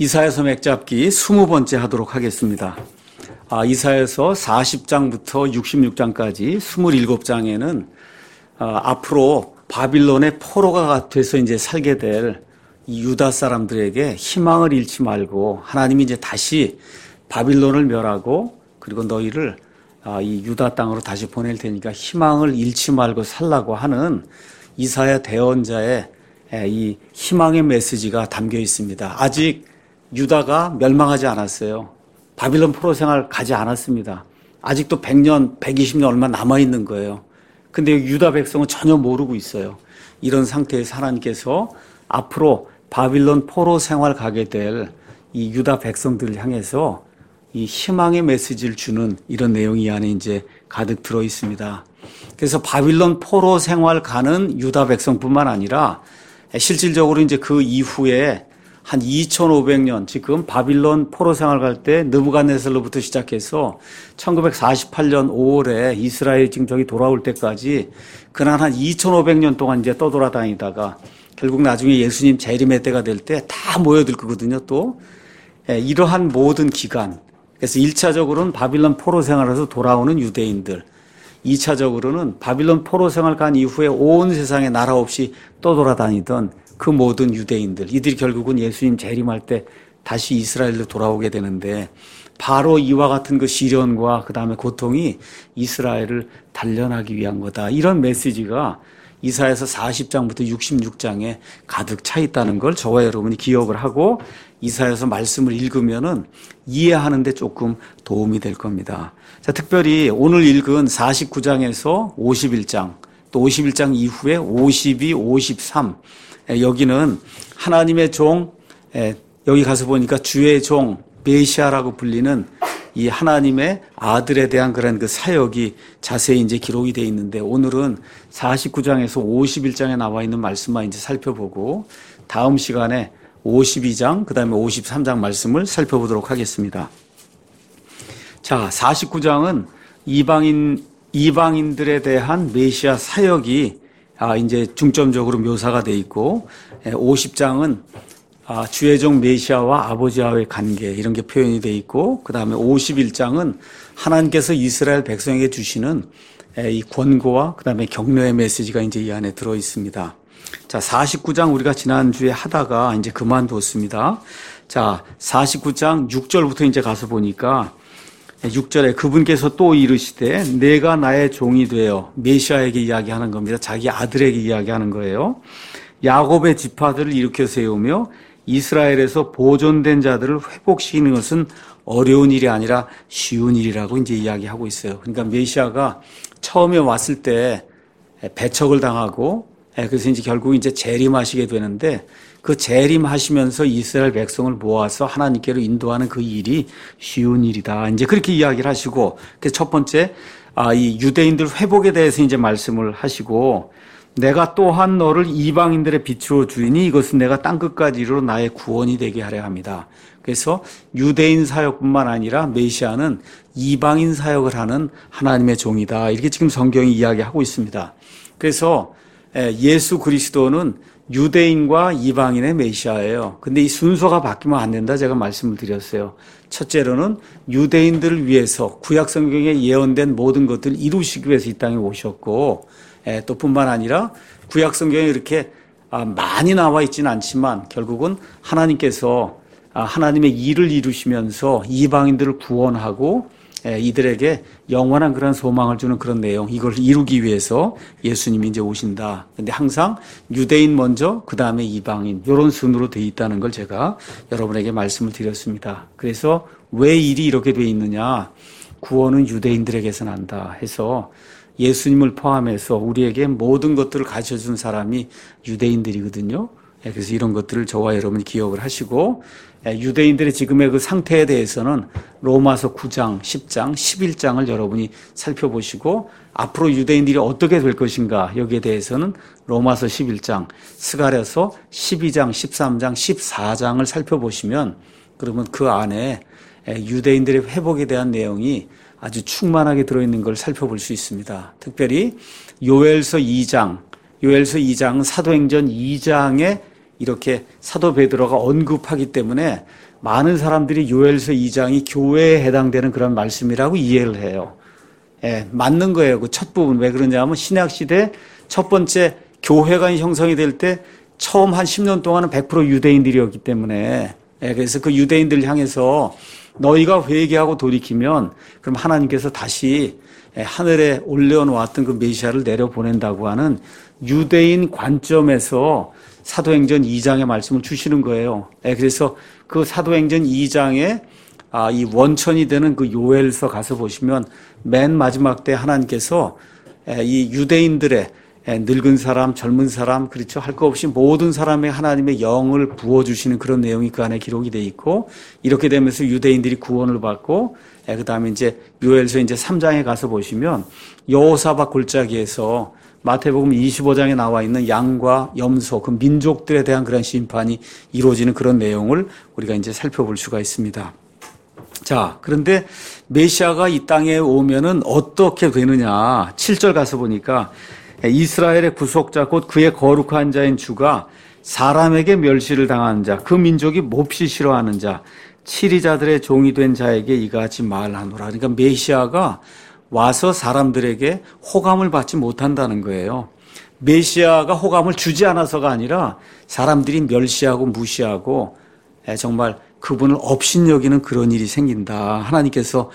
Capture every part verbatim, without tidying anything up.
이사야서 맥잡기 이십 번째 하도록 하겠습니다. 아, 이사야서 사십 장부터 육십육 장까지 이십칠 장에는 아, 앞으로 바빌론의 포로가 돼서 이제 살게 될 이 유다 사람들에게 희망을 잃지 말고 하나님이 이제 다시 바빌론을 멸하고 그리고 너희를 아, 이 유다 땅으로 다시 보낼 테니까 희망을 잃지 말고 살라고 하는 이사야 대언자의 이 희망의 메시지가 담겨 있습니다. 아직 유다가 멸망하지 않았어요. 바빌론 포로 생활 가지 않았습니다. 아직도 백 년, 백이십 년 얼마 남아있는 거예요. 근데 유다 백성은 전혀 모르고 있어요. 이런 상태에서 하나님께서 앞으로 바빌론 포로 생활 가게 될 이 유다 백성들을 향해서 이 희망의 메시지를 주는 이런 내용이 이 안에 이제 가득 들어 있습니다. 그래서 바빌론 포로 생활 가는 유다 백성뿐만 아니라 실질적으로 이제 그 이후에 한 이천오백 년 지금 바빌론 포로 생활 갈 때 느부갓네살로부터 시작해서 천구백사십팔 년 오월에 이스라엘 지금 저기 돌아올 때까지 그날 한 이천오백 년 동안 이제 떠돌아다니다가 결국 나중에 예수님 재림의 때가 될 때 다 모여들 거거든요. 또 이러한 모든 기간, 그래서 일 차적으로는 바빌론 포로 생활에서 돌아오는 유대인들, 이 차적으로는 바빌론 포로 생활 간 이후에 온 세상에 나라 없이 떠돌아다니던 그 모든 유대인들, 이들이 결국은 예수님 재림할 때 다시 이스라엘로 돌아오게 되는데 바로 이와 같은 그 시련과 그 다음에 고통이 이스라엘을 단련하기 위한 거다. 이런 메시지가 이사야서 사십 장부터 육십육 장에 가득 차 있다는 걸 저와 여러분이 기억을 하고 이사야서 말씀을 읽으면은 이해하는 데 조금 도움이 될 겁니다. 자, 특별히 오늘 읽은 사십구 장에서 오십일 장, 또 오십일 장 이후에 오십이, 오십삼, 여기는 하나님의 종, 여기 가서 보니까 주의 종 메시아라고 불리는 이 하나님의 아들에 대한 그런 그 사역이 자세히 이제 기록이 되어 있는데 오늘은 사십구 장에서 오십일 장에 나와 있는 말씀만 이제 살펴보고 다음 시간에 오십이 장, 그 다음에 오십삼 장 말씀을 살펴보도록 하겠습니다. 자, 사십구 장은 이방인, 이방인들에 대한 메시아 사역이 아, 이제 중점적으로 묘사가 되어 있고, 오십 장은 아, 주의 종 메시아와 아버지와의 관계, 이런 게 표현이 되어 있고, 그 다음에 오십일 장은 하나님께서 이스라엘 백성에게 주시는 이 권고와 그 다음에 격려의 메시지가 이제 이 안에 들어 있습니다. 자, 사십구 장 우리가 지난주에 하다가 이제 그만뒀습니다. 자, 사십구 장 육 절부터 이제 가서 보니까 육 절에 그분께서 또 이르시되 내가 나의 종이 되어 메시아에게 이야기하는 겁니다. 자기 아들에게 이야기하는 거예요. 야곱의 지파들을 일으켜 세우며 이스라엘에서 보존된 자들을 회복시키는 것은 어려운 일이 아니라 쉬운 일이라고 이제 이야기하고 있어요. 그러니까 메시아가 처음에 왔을 때 배척을 당하고 그래서 이제 결국 이제 재림하시게 되는데 그 재림하시면서 이스라엘 백성을 모아서 하나님께로 인도하는 그 일이 쉬운 일이다. 이제 그렇게 이야기를 하시고, 그래서 첫 번째, 아, 이 유대인들 회복에 대해서 이제 말씀을 하시고, 내가 또한 너를 이방인들의 빛으로 주리니 이것은 내가 땅끝까지 이르러 나의 구원이 되게 하려 합니다. 그래서 유대인 사역뿐만 아니라 메시아는 이방인 사역을 하는 하나님의 종이다. 이렇게 지금 성경이 이야기하고 있습니다. 그래서 예수 그리스도는 유대인과 이방인의 메시아예요. 근데 이 순서가 바뀌면 안 된다 제가 말씀을 드렸어요. 첫째로는 유대인들을 위해서 구약 성경에 예언된 모든 것들을 이루시기 위해서 이 땅에 오셨고, 또 뿐만 아니라 구약 성경에 이렇게 많이 나와 있지는 않지만 결국은 하나님께서 하나님의 일을 이루시면서 이방인들을 구원하고 이들에게 영원한 그런 소망을 주는 그런 내용, 이걸 이루기 위해서 예수님이 이제 오신다. 근데 항상 유대인 먼저, 그 다음에 이방인, 이런 순으로 되어 있다는 걸 제가 여러분에게 말씀을 드렸습니다. 그래서 왜 일이 이렇게 되어 있느냐? 구원은 유대인들에게서 난다 해서 예수님을 포함해서 우리에게 모든 것들을 가르쳐준 사람이 유대인들이거든요. 그래서 이런 것들을 저와 여러분이 기억을 하시고, 유대인들의 지금의 그 상태에 대해서는 로마서 구 장, 십 장, 십일 장을 여러분이 살펴보시고 앞으로 유대인들이 어떻게 될 것인가 여기에 대해서는 로마서 십일 장, 스가랴서 십이 장, 십삼 장, 십사 장을 살펴보시면 그러면 그 안에 유대인들의 회복에 대한 내용이 아주 충만하게 들어있는 걸 살펴볼 수 있습니다. 특별히 요엘서 이 장, 요엘서 이 장은 사도행전 이 장에 이렇게 사도 베드로가 언급하기 때문에 많은 사람들이 요엘서 이 장이 교회에 해당되는 그런 말씀이라고 이해를 해요. 예, 맞는 거예요. 그 첫 부분. 왜 그러냐면 신약시대 첫 번째 교회가 형성이 될 때 처음 한 십 년 동안은 백 퍼센트 유대인들이었기 때문에, 예, 그래서 그 유대인들 향해서 너희가 회개하고 돌이키면 그럼 하나님께서 다시 하늘에 올려놓았던 그 메시아를 내려보낸다고 하는 유대인 관점에서 사도행전 이 장의 말씀을 주시는 거예요. 예, 그래서 그 사도행전 이 장에 아, 이 원천이 되는 그 요엘서 가서 보시면 맨 마지막 때 하나님께서 이 유대인들의 늙은 사람, 젊은 사람, 그렇죠. 할 거 없이 모든 사람의 하나님의 영을 부어주시는 그런 내용이 그 안에 기록이 돼 있고, 이렇게 되면서 유대인들이 구원을 받고, 그 다음에 이제 요엘서 이제 삼 장에 가서 보시면 여호사밧 골짜기에서 마태복음 이십오 장에 나와 있는 양과 염소, 그 민족들에 대한 그런 심판이 이루어지는 그런 내용을 우리가 이제 살펴볼 수가 있습니다. 자, 그런데 메시아가 이 땅에 오면은 어떻게 되느냐. 칠 절 가서 보니까 이스라엘의 구속자 곧 그의 거룩한 자인 주가 사람에게 멸시를 당하는 자, 그 민족이 몹시 싫어하는 자, 치리자들의 종이 된 자에게 이같이 말하노라. 그러니까 메시아가 와서 사람들에게 호감을 받지 못한다는 거예요. 메시아가 호감을 주지 않아서가 아니라 사람들이 멸시하고 무시하고 정말 그분을 업신여기는 그런 일이 생긴다. 하나님께서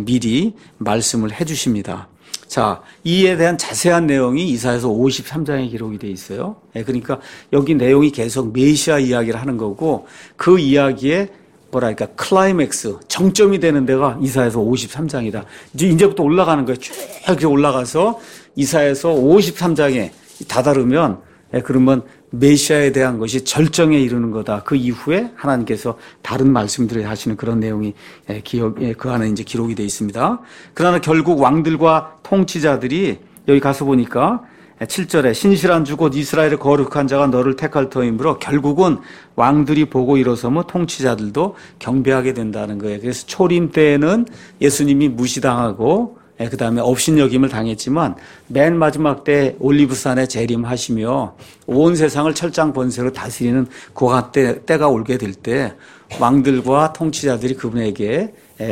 미리 말씀을 해 주십니다. 자, 이에 대한 자세한 내용이 이사야서 오십삼 장에 기록이 돼 있어요. 그러니까 여기 내용이 계속 메시아 이야기를 하는 거고, 그 이야기에 뭐랄까 클라이맥스, 정점이 되는 데가 이사야서 오십삼 장이다. 이제 이제부터 올라가는 거예요. 쭉 이렇게 올라가서 이사야서 오십삼 장에 다다르면, 그러면 메시아에 대한 것이 절정에 이르는 거다. 그 이후에 하나님께서 다른 말씀들을 하시는 그런 내용이 기억, 그 안에 이제 기록이 되어 있습니다. 그러나 결국 왕들과 통치자들이 여기 가서 보니까 칠 절에 신실한 주 곧 이스라엘의 거룩한 자가 너를 택할 터이므로 결국은 왕들이 보고 일어서면 통치자들도 경배하게 된다는 거예요. 그래서 초림 때에는 예수님이 무시당하고 그 다음에 업신여김을 당했지만 맨 마지막 때 올리브산에 재림하시며 온 세상을 철장 번세로 다스리는 고가 때, 때가 올게 될 때 왕들과 통치자들이 그분에게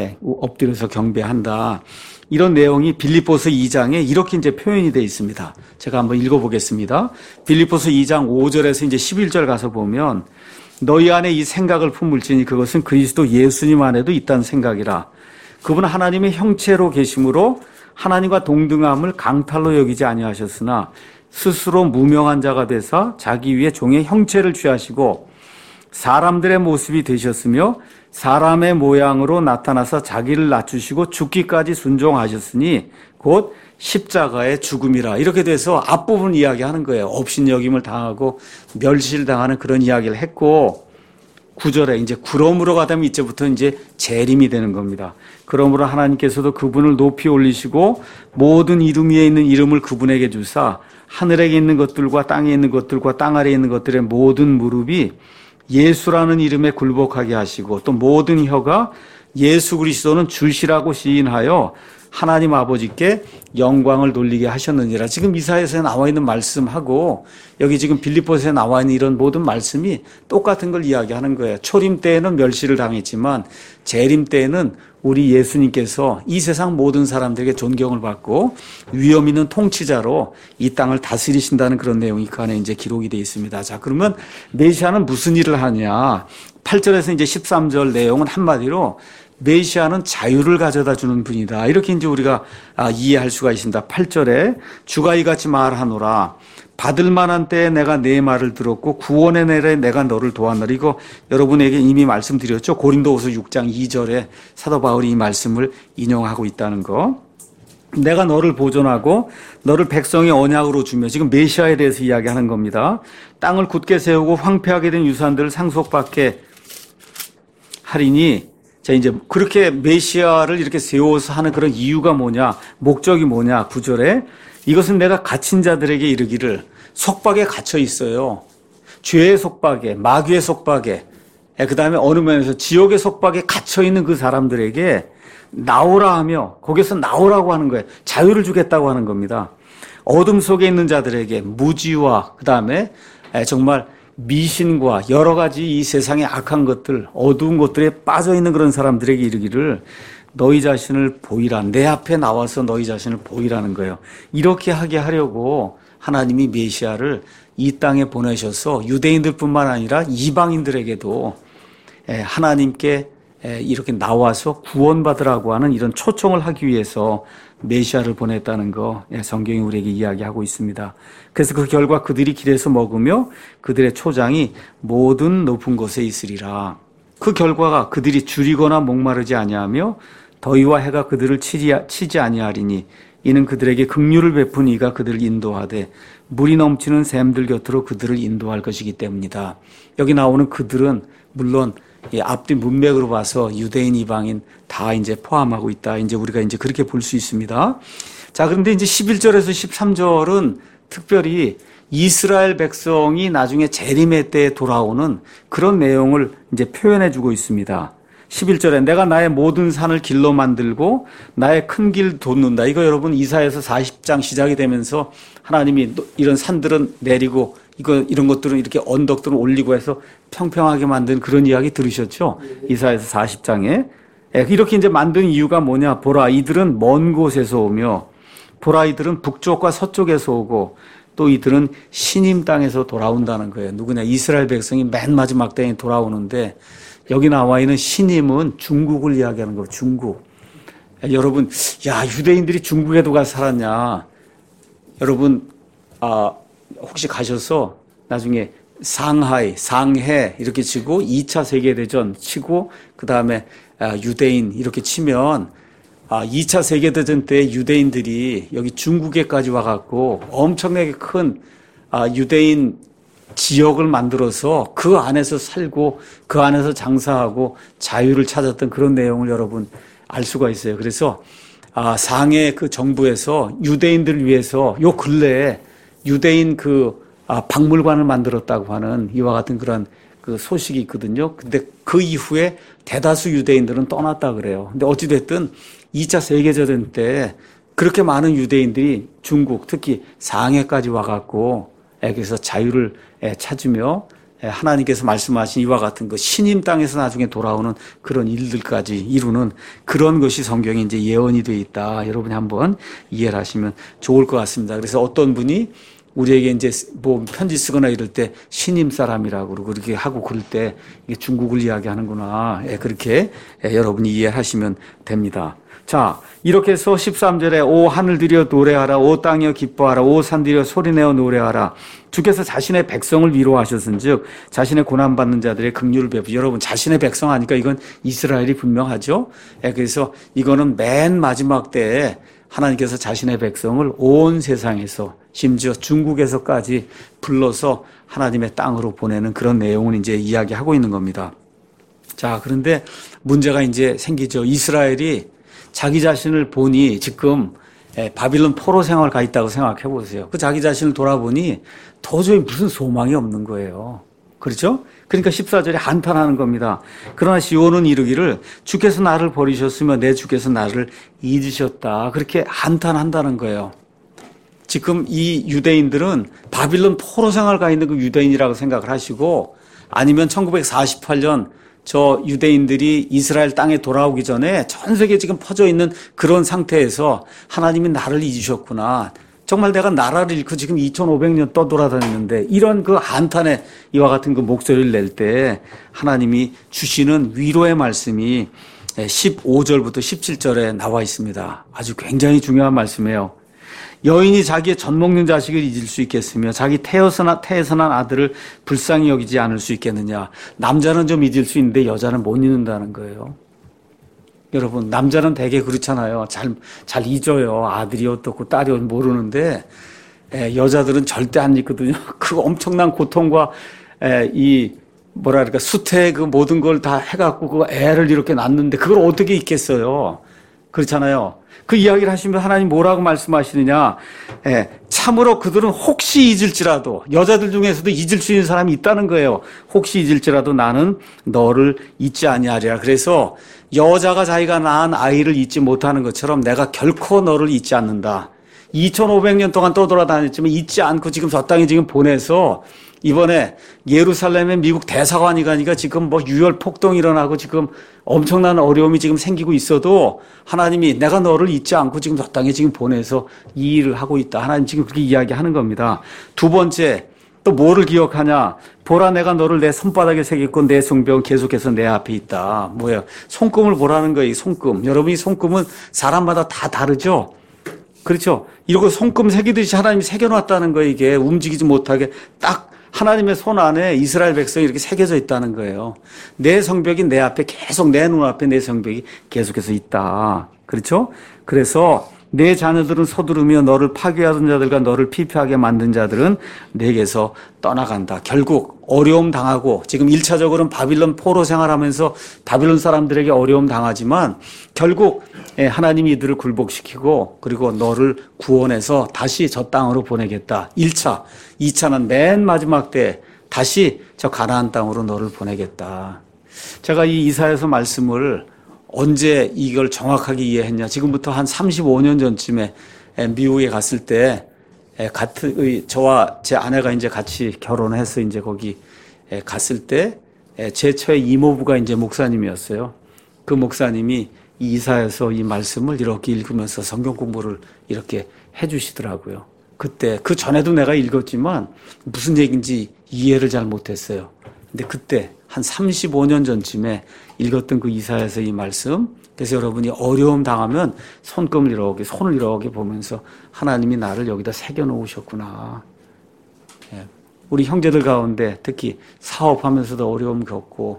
엎드려서 경배한다. 이런 내용이 빌립보서 이 장에 이렇게 이제 표현이 되어 있습니다. 제가 한번 읽어보겠습니다. 빌립보서 이 장 오 절에서 이제 십일 절 가서 보면 너희 안에 이 생각을 품을지니 그것은 그리스도 예수님 안에도 있다는 생각이라. 그분은 하나님의 형체로 계심으로 하나님과 동등함을 강탈로 여기지 아니하셨으나 스스로 무명한 자가 되사 자기 위에 종의 형체를 취하시고 사람들의 모습이 되셨으며 사람의 모양으로 나타나서 자기를 낮추시고 죽기까지 순종하셨으니 곧 십자가의 죽음이라. 이렇게 돼서 앞부분 이야기하는 거예요. 업신여김을 당하고 멸시를 당하는 그런 이야기를 했고, 구 절에 이제 그러므로 가다면 이제부터 이제 재림이 되는 겁니다. 그러므로 하나님께서도 그분을 높이 올리시고 모든 이름 위에 있는 이름을 그분에게 주사 하늘에 있는 것들과 땅에 있는 것들과 땅 아래에 있는 것들의 모든 무릎이 예수라는 이름에 굴복하게 하시고 또 모든 혀가 예수 그리스도는 주시라고 시인하여 하나님 아버지께 영광을 돌리게 하셨느니라. 지금 이사야서에 나와 있는 말씀하고 여기 지금 빌립보서에 나와 있는 이런 모든 말씀이 똑같은 걸 이야기하는 거예요. 초림 때에는 멸시를 당했지만 재림 때에는 우리 예수님께서 이 세상 모든 사람들에게 존경을 받고 위엄 있는 통치자로 이 땅을 다스리신다는 그런 내용이 그 안에 이제 기록이 되어 있습니다. 자, 그러면 메시아는 무슨 일을 하냐? 팔 절에서 이제 십삼 절 내용은 한마디로 메시아는 자유를 가져다 주는 분이다. 이렇게 이제 우리가 이해할 수가 있습니다. 팔 절에 주가 이같이 말하노라. 받을 만한 때에 내가 내 말을 들었고 구원의 날에 내가 너를 도왔노라. 이거 여러분에게 이미 말씀드렸죠. 고린도후서 육 장 이 절에 사도 바울이 이 말씀을 인용하고 있다는 거. 내가 너를 보존하고 너를 백성의 언약으로 주며, 지금 메시아에 대해서 이야기하는 겁니다. 땅을 굳게 세우고 황폐하게 된 유산들을 상속받게 하리니, 자, 이제 그렇게 메시아를 이렇게 세워서 하는 그런 이유가 뭐냐, 목적이 뭐냐, 구 절에 이것은 내가 갇힌 자들에게 이르기를, 속박에 갇혀 있어요. 죄의 속박에, 마귀의 속박에, 그 다음에 어느 면에서 지옥의 속박에 갇혀 있는 그 사람들에게 나오라 하며, 거기서 나오라고 하는 거예요. 자유를 주겠다고 하는 겁니다. 어둠 속에 있는 자들에게 무지와 그 다음에 정말 미신과 여러 가지 이 세상의 악한 것들, 어두운 것들에 빠져 있는 그런 사람들에게 이르기를 너희 자신을 보이라. 내 앞에 나와서 너희 자신을 보이라는 거예요. 이렇게 하게 하려고 하나님이 메시아를 이 땅에 보내셔서 유대인들뿐만 아니라 이방인들에게도 하나님께 이렇게 나와서 구원받으라고 하는 이런 초청을 하기 위해서 메시아를 보냈다는 거 성경이 우리에게 이야기하고 있습니다. 그래서 그 결과 그들이 길에서 먹으며 그들의 초장이 모든 높은 곳에 있으리라. 그 결과가 그들이 줄이거나 목마르지 아니하며 더위와 해가 그들을 치지, 치지 아니하리니 이는 그들에게 긍휼을 베푼 이가 그들을 인도하되 물이 넘치는 샘들 곁으로 그들을 인도할 것이기 때문이다. 여기 나오는 그들은 물론 앞뒤 문맥으로 봐서 유대인, 이방인 다 이제 포함하고 있다. 이제 우리가 이제 그렇게 볼 수 있습니다. 자, 그런데 이제 십일 절에서 십삼 절은 특별히 이스라엘 백성이 나중에 재림의 때에 돌아오는 그런 내용을 이제 표현해 주고 있습니다. 십일 절에 내가 나의 모든 산을 길로 만들고 나의 큰 길 돋는다. 이거 여러분 이사야서 사십 장 시작이 되면서 하나님이 이런 산들은 내리고 이거 이런 것들은 이렇게 언덕들은 올리고 해서 평평하게 만든 그런 이야기 들으셨죠? 이사야서 사십 장에 이렇게 이제 만든 이유가 뭐냐? 보라, 이들은 먼 곳에서 오며 보라, 이들은 북쪽과 서쪽에서 오고 또 이들은 시님 땅에서 돌아온다는 거예요. 누구냐? 이스라엘 백성이 맨 마지막 때에 돌아오는데 여기 나와 있는 시님은 중국을 이야기하는 거예요. 중국. 여러분, 야, 유대인들이 중국에도 가서 살았냐? 여러분, 아, 혹시 가셔서 나중에 상하이, 상해 이렇게 치고 이 차 세계대전 치고 그 다음에 유대인 이렇게 치면 이 차 세계대전 때 유대인들이 여기 중국에까지 와갖고 엄청나게 큰 유대인 지역을 만들어서 그 안에서 살고 그 안에서 장사하고 자유를 찾았던 그런 내용을 여러분 알 수가 있어요. 그래서 상해 그 정부에서 유대인들을 위해서 요 근래에 유대인 그 박물관을 만들었다고 하는 이와 같은 그런 그 소식이 있거든요. 근데 그 이후에 대다수 유대인들은 떠났다 그래요. 근데 어찌됐든 이 차 세계대전 때 그렇게 많은 유대인들이 중국, 특히 상해까지 와갖고 그래서 자유를 찾으며 하나님께서 말씀하신 이와 같은 그 신임 땅에서 나중에 돌아오는 그런 일들까지 이루는 그런 것이 성경에 이제 예언이 되어 있다. 여러분이 한번 이해를 하시면 좋을 것 같습니다. 그래서 어떤 분이 우리에게 이제 뭐 편지 쓰거나 이럴 때 신임 사람이라고 그러고 그렇게 하고 그럴 때 이게 중국을 이야기하는구나. 예, 그렇게 예, 여러분이 이해하시면 됩니다. 자, 이렇게 해서 십삼 절에 오 하늘들이여 노래하라, 오 땅이여 기뻐하라, 오 산들이여 소리내어 노래하라. 주께서 자신의 백성을 위로하셨은즉 자신의 고난받는 자들의 긍휼을 베푸. 여러분 자신의 백성 하니까 이건 이스라엘이 분명하죠. 예, 그래서 이거는 맨 마지막 때에 하나님께서 자신의 백성을 온 세상에서 심지어 중국에서까지 불러서 하나님의 땅으로 보내는 그런 내용을 이제 이야기하고 있는 겁니다. 자, 그런데 문제가 이제 생기죠. 이스라엘이 자기 자신을 보니 지금 바빌론 포로 생활 가 있다고 생각해 보세요. 그 자기 자신을 돌아보니 도저히 무슨 소망이 없는 거예요. 그렇죠? 그러니까 십사 절에 한탄하는 겁니다. 그러나 시온은 이르기를 주께서 나를 버리셨으며 내 주께서 나를 잊으셨다. 그렇게 한탄한다는 거예요. 지금 이 유대인들은 바빌론 포로 생활 가 있는 그 유대인이라고 생각을 하시고 아니면 천구백사십팔 년 저 유대인들이 이스라엘 땅에 돌아오기 전에 전 세계에 지금 퍼져 있는 그런 상태에서 하나님이 나를 잊으셨구나. 정말 내가 나라를 잃고 지금 이천오백 년 떠돌아다니는데 이런 그 한탄의 이와 같은 그 목소리를 낼 때 하나님이 주시는 위로의 말씀이 십오 절부터 십칠 절에 나와 있습니다. 아주 굉장히 중요한 말씀이에요. 여인이 자기의 젖 먹는 자식을 잊을 수 있겠으며 자기 태어서 난, 태에서 난 아들을 불쌍히 여기지 않을 수 있겠느냐. 남자는 좀 잊을 수 있는데 여자는 못 잊는다는 거예요. 여러분 남자는 되게 그렇잖아요. 잘, 잘 잊어요. 아들이 어떻고 딸이 모르는데 에, 여자들은 절대 안 잊거든요. 그 엄청난 고통과 에, 이 뭐랄까 수태의 그 모든 걸 다 해갖고 그 애를 이렇게 낳는데 그걸 어떻게 잊겠어요. 그렇잖아요. 그 이야기를 하시면 하나님 뭐라고 말씀하시느냐. 예, 참으로 그들은 혹시 잊을지라도 여자들 중에서도 잊을 수 있는 사람이 있다는 거예요. 혹시 잊을지라도 나는 너를 잊지 아니하리라. 그래서 여자가 자기가 낳은 아이를 잊지 못하는 것처럼 내가 결코 너를 잊지 않는다. 이천오백 년 동안 떠돌아다녔지만 잊지 않고 지금 저 땅에 지금 보내서 이번에 예루살렘에 미국 대사관이 가니까 지금 뭐 유혈 폭동이 일어나고 지금 엄청난 어려움이 지금 생기고 있어도 하나님이 내가 너를 잊지 않고 지금 저 땅에 지금 보내서 이 일을 하고 있다. 하나님 지금 그렇게 이야기하는 겁니다. 두 번째, 또 뭐를 기억하냐? 보라, 내가 너를 내 손바닥에 새겼고 내 성벽은 계속해서 내 앞에 있다. 뭐야? 손금을 보라는 거예요. 손금. 여러분이 손금은 사람마다 다 다르죠? 그렇죠? 이러고 손금 새기듯이 하나님이 새겨놨다는 거예요. 이게 움직이지 못하게 딱 하나님의 손 안에 이스라엘 백성이 이렇게 새겨져 있다는 거예요. 내 성벽이 내 앞에 계속, 내 눈앞에 내 성벽이 계속해서 있다. 그렇죠? 그래서 내 자녀들은 서두르며 너를 파괴하던 자들과 너를 피폐하게 만든 자들은 내게서 떠나간다. 결국 어려움 당하고 지금 일 차적으로는 바빌론 포로 생활하면서 바빌론 사람들에게 어려움 당하지만 결국 하나님이 이들을 굴복시키고 그리고 너를 구원해서 다시 저 땅으로 보내겠다. 일 차. 이 차는 맨 마지막 때 다시 저 가나안 땅으로 너를 보내겠다. 제가 이 이사야서 말씀을 언제 이걸 정확하게 이해했냐. 지금부터 한 삼십오 년 전쯤에 미국에 갔을 때 같은 저와 제 아내가 이제 같이 결혼해서 이제 거기 갔을 때 제 처의 이모부가 이제 목사님이었어요. 그 목사님이 이 이사야서 이 말씀을 이렇게 읽으면서 성경 공부를 이렇게 해 주시더라고요. 그때 그 전에도 내가 읽었지만 무슨 얘기인지 이해를 잘 못했어요. 근데 그때 한 삼십오 년 전쯤에 읽었던 그 이사야서 이 말씀, 그래서 여러분이 어려움 당하면 손금을 이렇게 손을 이렇게 보면서 하나님이 나를 여기다 새겨 놓으셨구나. 예. 우리 형제들 가운데 특히 사업하면서도 어려움 겪고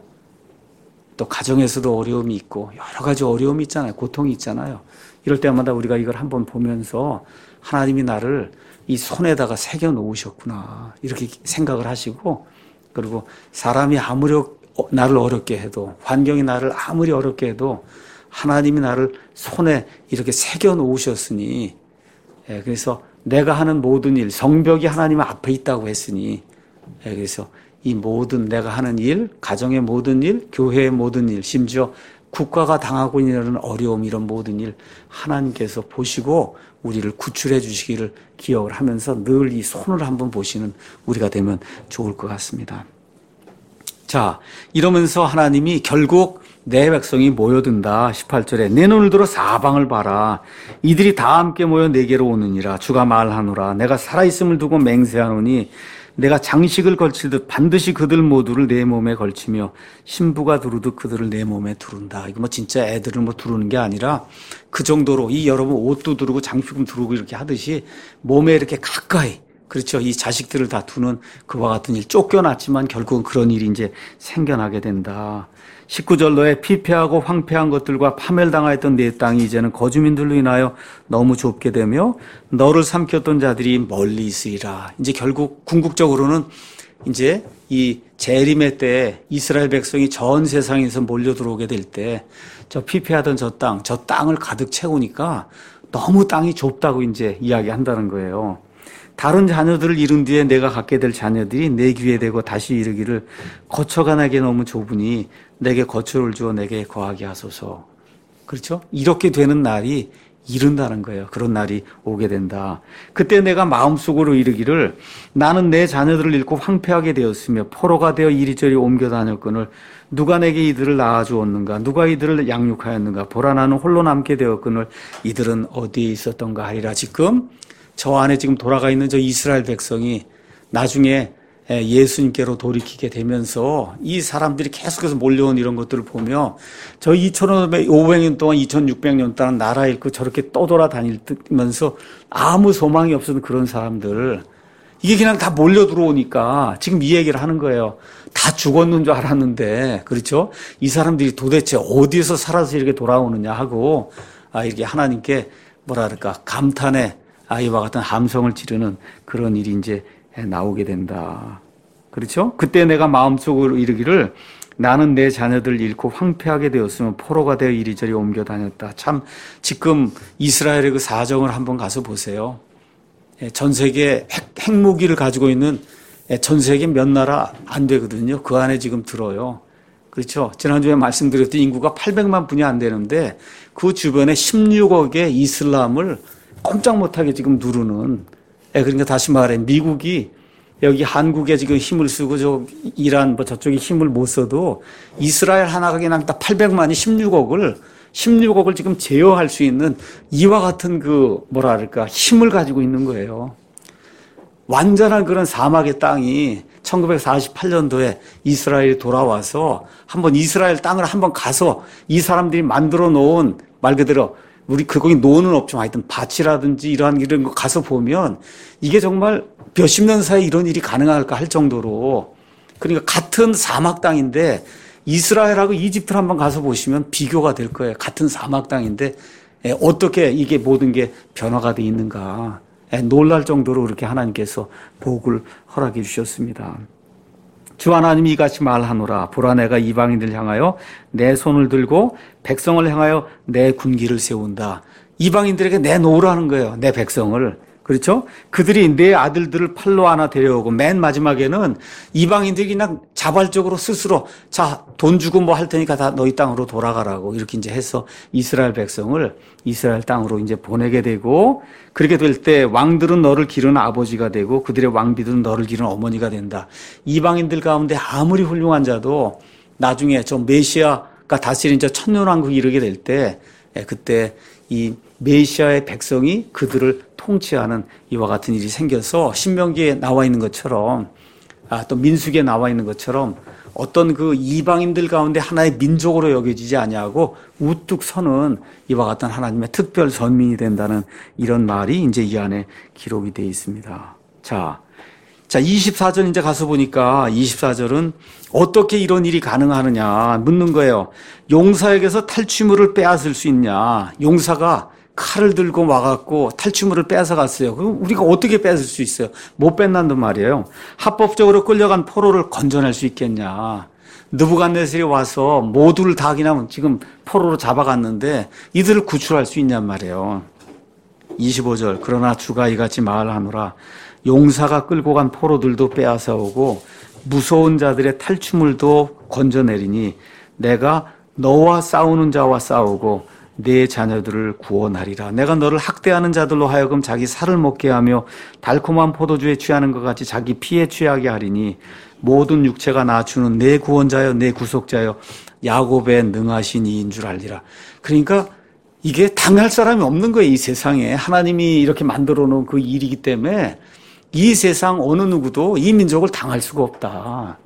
또 가정에서도 어려움이 있고 여러 가지 어려움이 있잖아요. 고통이 있잖아요. 이럴 때마다 우리가 이걸 한번 보면서 하나님이 나를 이 손에다가 새겨 놓으셨구나 이렇게 생각을 하시고, 그리고 사람이 아무리 나를 어렵게 해도, 환경이 나를 아무리 어렵게 해도 하나님이 나를 손에 이렇게 새겨 놓으셨으니, 예, 그래서 내가 하는 모든 일, 성벽이 하나님 앞에 있다고 했으니, 예, 그래서 이 모든 내가 하는 일, 가정의 모든 일, 교회의 모든 일, 심지어 국가가 당하고 있는 어려움, 이런 모든 일 하나님께서 보시고 우리를 구출해 주시기를 기억을 하면서 늘 이 손을 한번 보시는 우리가 되면 좋을 것 같습니다. 자, 이러면서 하나님이 결국 내 백성이 모여든다. 십팔 절에 내 눈을 들어 사방을 봐라. 이들이 다 함께 모여 내게로 오느니라. 주가 말하노라. 내가 살아있음을 두고 맹세하노니 내가 장식을 걸치듯 반드시 그들 모두를 내 몸에 걸치며 신부가 두르듯 그들을 내 몸에 두른다. 이거 뭐 진짜 애들을 뭐 두르는 게 아니라 그 정도로 이 여러분 옷도 두르고 장식금 두르고 이렇게 하듯이 몸에 이렇게 가까이, 그렇죠. 이 자식들을 다투는 그와 같은 일, 쫓겨났지만 결국은 그런 일이 이제 생겨나게 된다. 십구 절 너의 피폐하고 황폐한 것들과 파멸당하였던 내 땅이 이제는 거주민들로 인하여 너무 좁게 되며 너를 삼켰던 자들이 멀리 있으리라. 이제 결국 궁극적으로는 이제 이 재림의 때 이스라엘 백성이 전 세상에서 몰려 들어오게 될 때 저 피폐하던 저 땅, 저 땅을 가득 채우니까 너무 땅이 좁다고 이제 이야기한다는 거예요. 다른 자녀들을 이룬 뒤에 내가 갖게 될 자녀들이 내 귀에 대고 다시 이르기를 거처가 내게 너무 좁으니 내게 거처를 주어 내게 거하게 하소서. 그렇죠? 이렇게 되는 날이 이른다는 거예요. 그런 날이 오게 된다. 그때 내가 마음속으로 이르기를 나는 내 자녀들을 잃고 황폐하게 되었으며 포로가 되어 이리저리 옮겨 다녔거늘 누가 내게 이들을 낳아주었는가? 누가 이들을 양육하였는가? 보라 나는 홀로 남게 되었거늘 이들은 어디에 있었던가 하리라. 지금 저 안에 지금 돌아가 있는 저 이스라엘 백성이 나중에 예수님께로 돌이키게 되면서 이 사람들이 계속해서 몰려온 이런 것들을 보며 저 이천오백 년 동안 이천육백 년 동안 나라 잃고 저렇게 떠돌아다니면서 아무 소망이 없었던 그런 사람들, 이게 그냥 다 몰려 들어오니까 지금 이 얘기를 하는 거예요. 다 죽었는 줄 알았는데, 그렇죠? 이 사람들이 도대체 어디에서 살아서 이렇게 돌아오느냐 하고, 아, 이렇게 하나님께 뭐라 그럴까, 감탄의 아, 이와 같은 함성을 지르는 그런 일이 이제 나오게 된다. 그렇죠? 그때 내가 마음속으로 이르기를 나는 내 자녀들을 잃고 황폐하게 되었으면 포로가 되어 이리저리 옮겨 다녔다. 참 지금 이스라엘의 그 사정을 한번 가서 보세요. 전 세계 핵, 핵무기를 가지고 있는 전 세계 몇 나라 안 되거든요. 그 안에 지금 들어요. 그렇죠? 지난주에 말씀드렸던 인구가 팔백만 분이 안 되는데 그 주변에 십육억의 이슬람을 꼼짝 못하게 지금 누르는. 예, 그러니까 다시 말해 미국이 여기 한국에 지금 힘을 쓰고 저 이란 뭐 저쪽에 힘을 못 써도 이스라엘 하나가 그냥 딱 팔백만이 십육억을 십육억을 지금 제어할 수 있는 이와 같은 그 뭐라 그럴까 힘을 가지고 있는 거예요. 완전한 그런 사막의 땅이 천구백사십팔 년도에 이스라엘이 돌아와서 한번 이스라엘 땅을 한번 가서 이 사람들이 만들어 놓은 말 그대로 우리 그 거기 노는 없지만 하여튼 밭이라든지 이러한 이런 거 가서 보면 이게 정말 몇십 년 사이에 이런 일이 가능할까 할 정도로 그러니까 같은 사막 땅인데 이스라엘하고 이집트를 한번 가서 보시면 비교가 될 거예요. 같은 사막 땅인데 어떻게 이게 모든 게 변화가 돼 있는가. 놀랄 정도로 그렇게 하나님께서 복을 허락해 주셨습니다. 주 하나님이 이같이 말하노라. 보라 내가 이방인들 향하여 내 손을 들고 백성을 향하여 내 군기를 세운다. 이방인들에게 내놓으라는 거예요. 내 백성을. 그렇죠? 그들이 내 아들들을 팔로 하나 데려오고 맨 마지막에는 이방인들이 그냥 자발적으로 스스로 자, 돈 주고 뭐 할 테니까 다 너희 땅으로 돌아가라고 이렇게 이제 해서 이스라엘 백성을 이스라엘 땅으로 이제 보내게 되고 그렇게 될 때 왕들은 너를 기르는 아버지가 되고 그들의 왕비들은 너를 기르는 어머니가 된다. 이방인들 가운데 아무리 훌륭한 자도 나중에 저 메시아가 다스린 저 천년왕국이 이르게 될 때 그때 이 메시아의 백성이 그들을 통치하는 이와 같은 일이 생겨서 신명기에 나와 있는 것처럼 아, 또 민수기에 나와 있는 것처럼 어떤 그 이방인들 가운데 하나의 민족으로 여겨지지 아니하고 우뚝 서는 이와 같은 하나님의 특별 선민이 된다는 이런 말이 이제 이 안에 기록이 되어 있습니다. 자, 자 이십사 절 이제 가서 보니까 이십사 절은 어떻게 이런 일이 가능하느냐 묻는 거예요. 용사에게서 탈취물을 빼앗을 수 있냐. 용사가 칼을 들고 와갖고 탈취물을 뺏어갔어요. 그럼 우리가 어떻게 뺏을 수 있어요? 못 뺏는단 말이에요. 합법적으로 끌려간 포로를 건져낼 수 있겠냐. 느부갓네살이 와서 모두를 다 그냥 지금 포로로 잡아갔는데 이들을 구출할 수 있냔 말이에요. 이십오 절 그러나 주가 이같이 말하노라. 용사가 끌고 간 포로들도 빼앗아 오고 무서운 자들의 탈취물도 건져내리니 내가 너와 싸우는 자와 싸우고 내 자녀들을 구원하리라. 내가 너를 학대하는 자들로 하여금 자기 살을 먹게 하며 달콤한 포도주에 취하는 것 같이 자기 피에 취하게 하리니 모든 육체가 낮추는 내 구원자여 내 구속자여 야곱의 능하신 이인 줄 알리라. 그러니까 이게 당할 사람이 없는 거예요. 이 세상에 하나님이 이렇게 만들어 놓은 그 일이기 때문에 이 세상 어느 누구도 이 민족을 당할 수가 없다.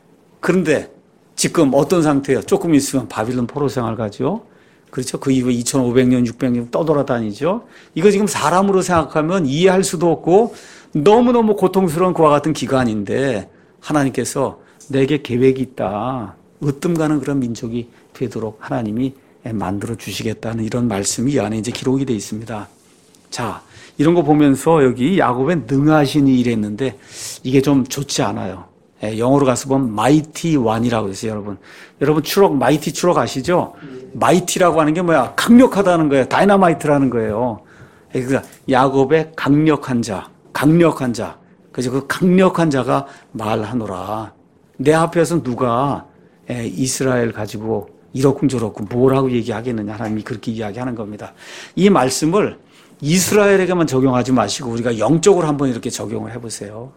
그런데 지금 어떤 상태예요? 조금 있으면 바빌론 포로 생활 가죠. 그렇죠? 그 이후에 이천오백 년, 육백 년 떠돌아다니죠. 이거 지금 사람으로 생각하면 이해할 수도 없고 너무너무 고통스러운 그와 같은 기간인데 하나님께서 내게 계획이 있다. 으뜸 가는 그런 민족이 되도록 하나님이 만들어 주시겠다는 이런 말씀이 이 안에 이제 기록이 되어 있습니다. 자, 이런 거 보면서 여기 야곱의 능하신 이 이랬는데 이게 좀 좋지 않아요. 영어로 가서 보면 마이티 원이라고 했어요, 여러분. 여러분 추록 마이티 추록 아시죠? 마이티라고 하는 게 뭐야? 강력하다는 거예요. 다이너마이트라는 거예요. 그러니까 야곱의 강력한 자, 강력한 자. 그래서 그 강력한 자가 말하노라. 내 앞에서 누가 이스라엘 가지고 이렇쿵저렇쿵 뭐라고 얘기하겠느냐. 하나님이 그렇게 이야기하는 겁니다. 이 말씀을 이스라엘에게만 적용하지 마시고 우리가 영적으로 한번 이렇게 적용을 해보세요.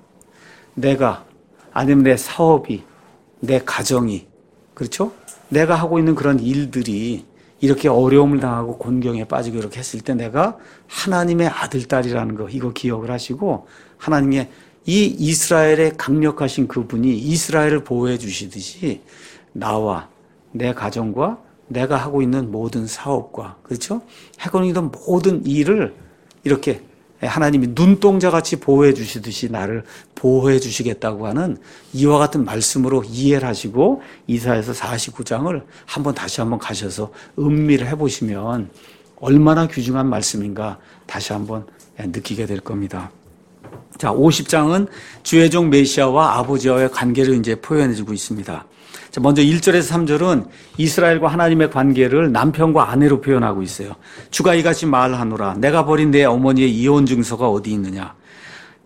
내가 아니면 내 사업이, 내 가정이, 그렇죠? 내가 하고 있는 그런 일들이 이렇게 어려움을 당하고 곤경에 빠지고 이렇게 했을 때 내가 하나님의 아들, 딸이라는 거 이거 기억을 하시고 하나님의 이 이스라엘의 강력하신 그분이 이스라엘을 보호해 주시듯이 나와 내 가정과 내가 하고 있는 모든 사업과 그렇죠? 하고 있는 모든 일을 이렇게 하나님이 눈동자같이 보호해 주시듯이 나를 보호해 주시겠다고 하는 이와 같은 말씀으로 이해를 하시고 이사야서 사십구 장을 한번 다시 한번 가셔서 음미를 해보시면 얼마나 귀중한 말씀인가 다시 한번 느끼게 될 겁니다. 자, 오십 장은 주의 종 메시아와 아버지와의 관계를 이제 표현해주고 있습니다. 자, 먼저 일 절에서 삼 절은 이스라엘과 하나님의 관계를 남편과 아내로 표현하고 있어요. 주가 이같이 말하노라. 내가 버린 내 어머니의 이혼 증서가 어디 있느냐.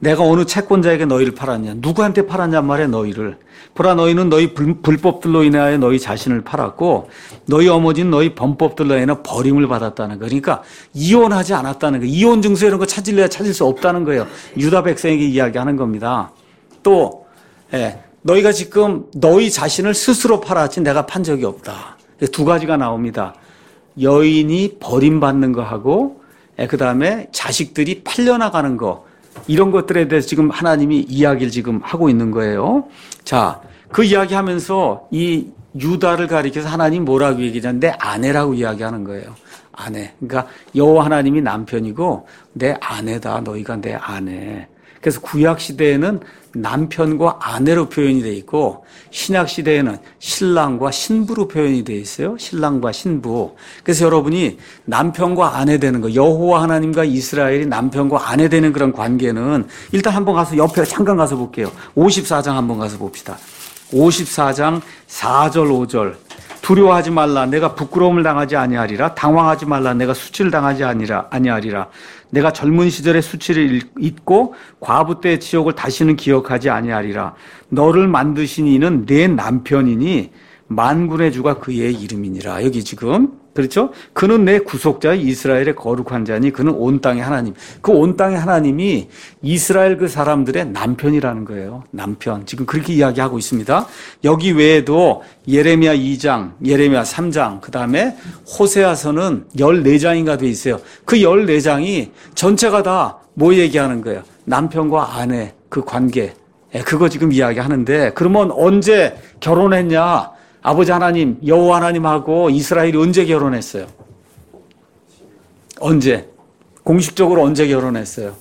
내가 어느 채권자에게 너희를 팔았냐? 누구한테 팔았냔 말이야, 너희를. 보라, 너희는 너희 불, 불법들로 인하여 너희 자신을 팔았고 너희 어머니는 너희 범법들로 인하여 버림을 받았다는 거. 그러니까 이혼하지 않았다는 거. 이혼 증서 이런 거 찾으려야 찾을 수 없다는 거예요. 유다 백성에게 이야기하는 겁니다. 또 예, 너희가 지금 너희 자신을 스스로 팔았지 내가 판 적이 없다. 두 가지가 나옵니다. 여인이 버림받는 거하고 예, 그다음에 자식들이 팔려나가는 거. 이런 것들에 대해서 지금 하나님이 이야기를 지금 하고 있는 거예요. 자, 그 이야기 하면서 이 유다를 가리켜서 하나님 뭐라고 얘기하냐? 내 아내라고 이야기하는 거예요. 아내. 그러니까 여호와 하나님이 남편이고 내 아내다. 너희가 내 아내. 그래서 구약 시대에는 남편과 아내로 표현이 돼 있고 신약 시대에는 신랑과 신부로 표현이 돼 있어요. 신랑과 신부. 그래서 여러분이 남편과 아내 되는 거, 여호와 하나님과 이스라엘이 남편과 아내 되는 그런 관계는 일단 한번 가서 옆에 잠깐 가서 볼게요. 오십사 장 한번 가서 봅시다. 오십사 장 사 절 오 절. 두려워하지 말라. 내가 부끄러움을 당하지 아니하리라. 당황하지 말라. 내가 수치를 당하지 아니라 아니하리라. 내가 젊은 시절의 수치를 잊고 과부 때의 지옥을 다시는 기억하지 아니하리라. 너를 만드신 이는 내 남편이니 만군의 주가 그의 이름이니라. 여기 지금 그렇죠? 그는 내 구속자 이스라엘의 거룩한 자니 그는 온 땅의 하나님. 그 온 땅의 하나님이 이스라엘 그 사람들의 남편이라는 거예요. 남편. 지금 그렇게 이야기하고 있습니다. 여기 외에도 예레미야 이 장, 예레미야 삼 장, 그 다음에 호세아서는 열네 장인가 돼 있어요. 그 열네 장이 전체가 다 뭐 얘기하는 거예요? 남편과 아내 그 관계. 그거 지금 이야기하는데 그러면 언제 결혼했냐? 아버지 하나님, 여호와 하나님하고 이스라엘이 언제 결혼했어요? 언제? 공식적으로 언제 결혼했어요?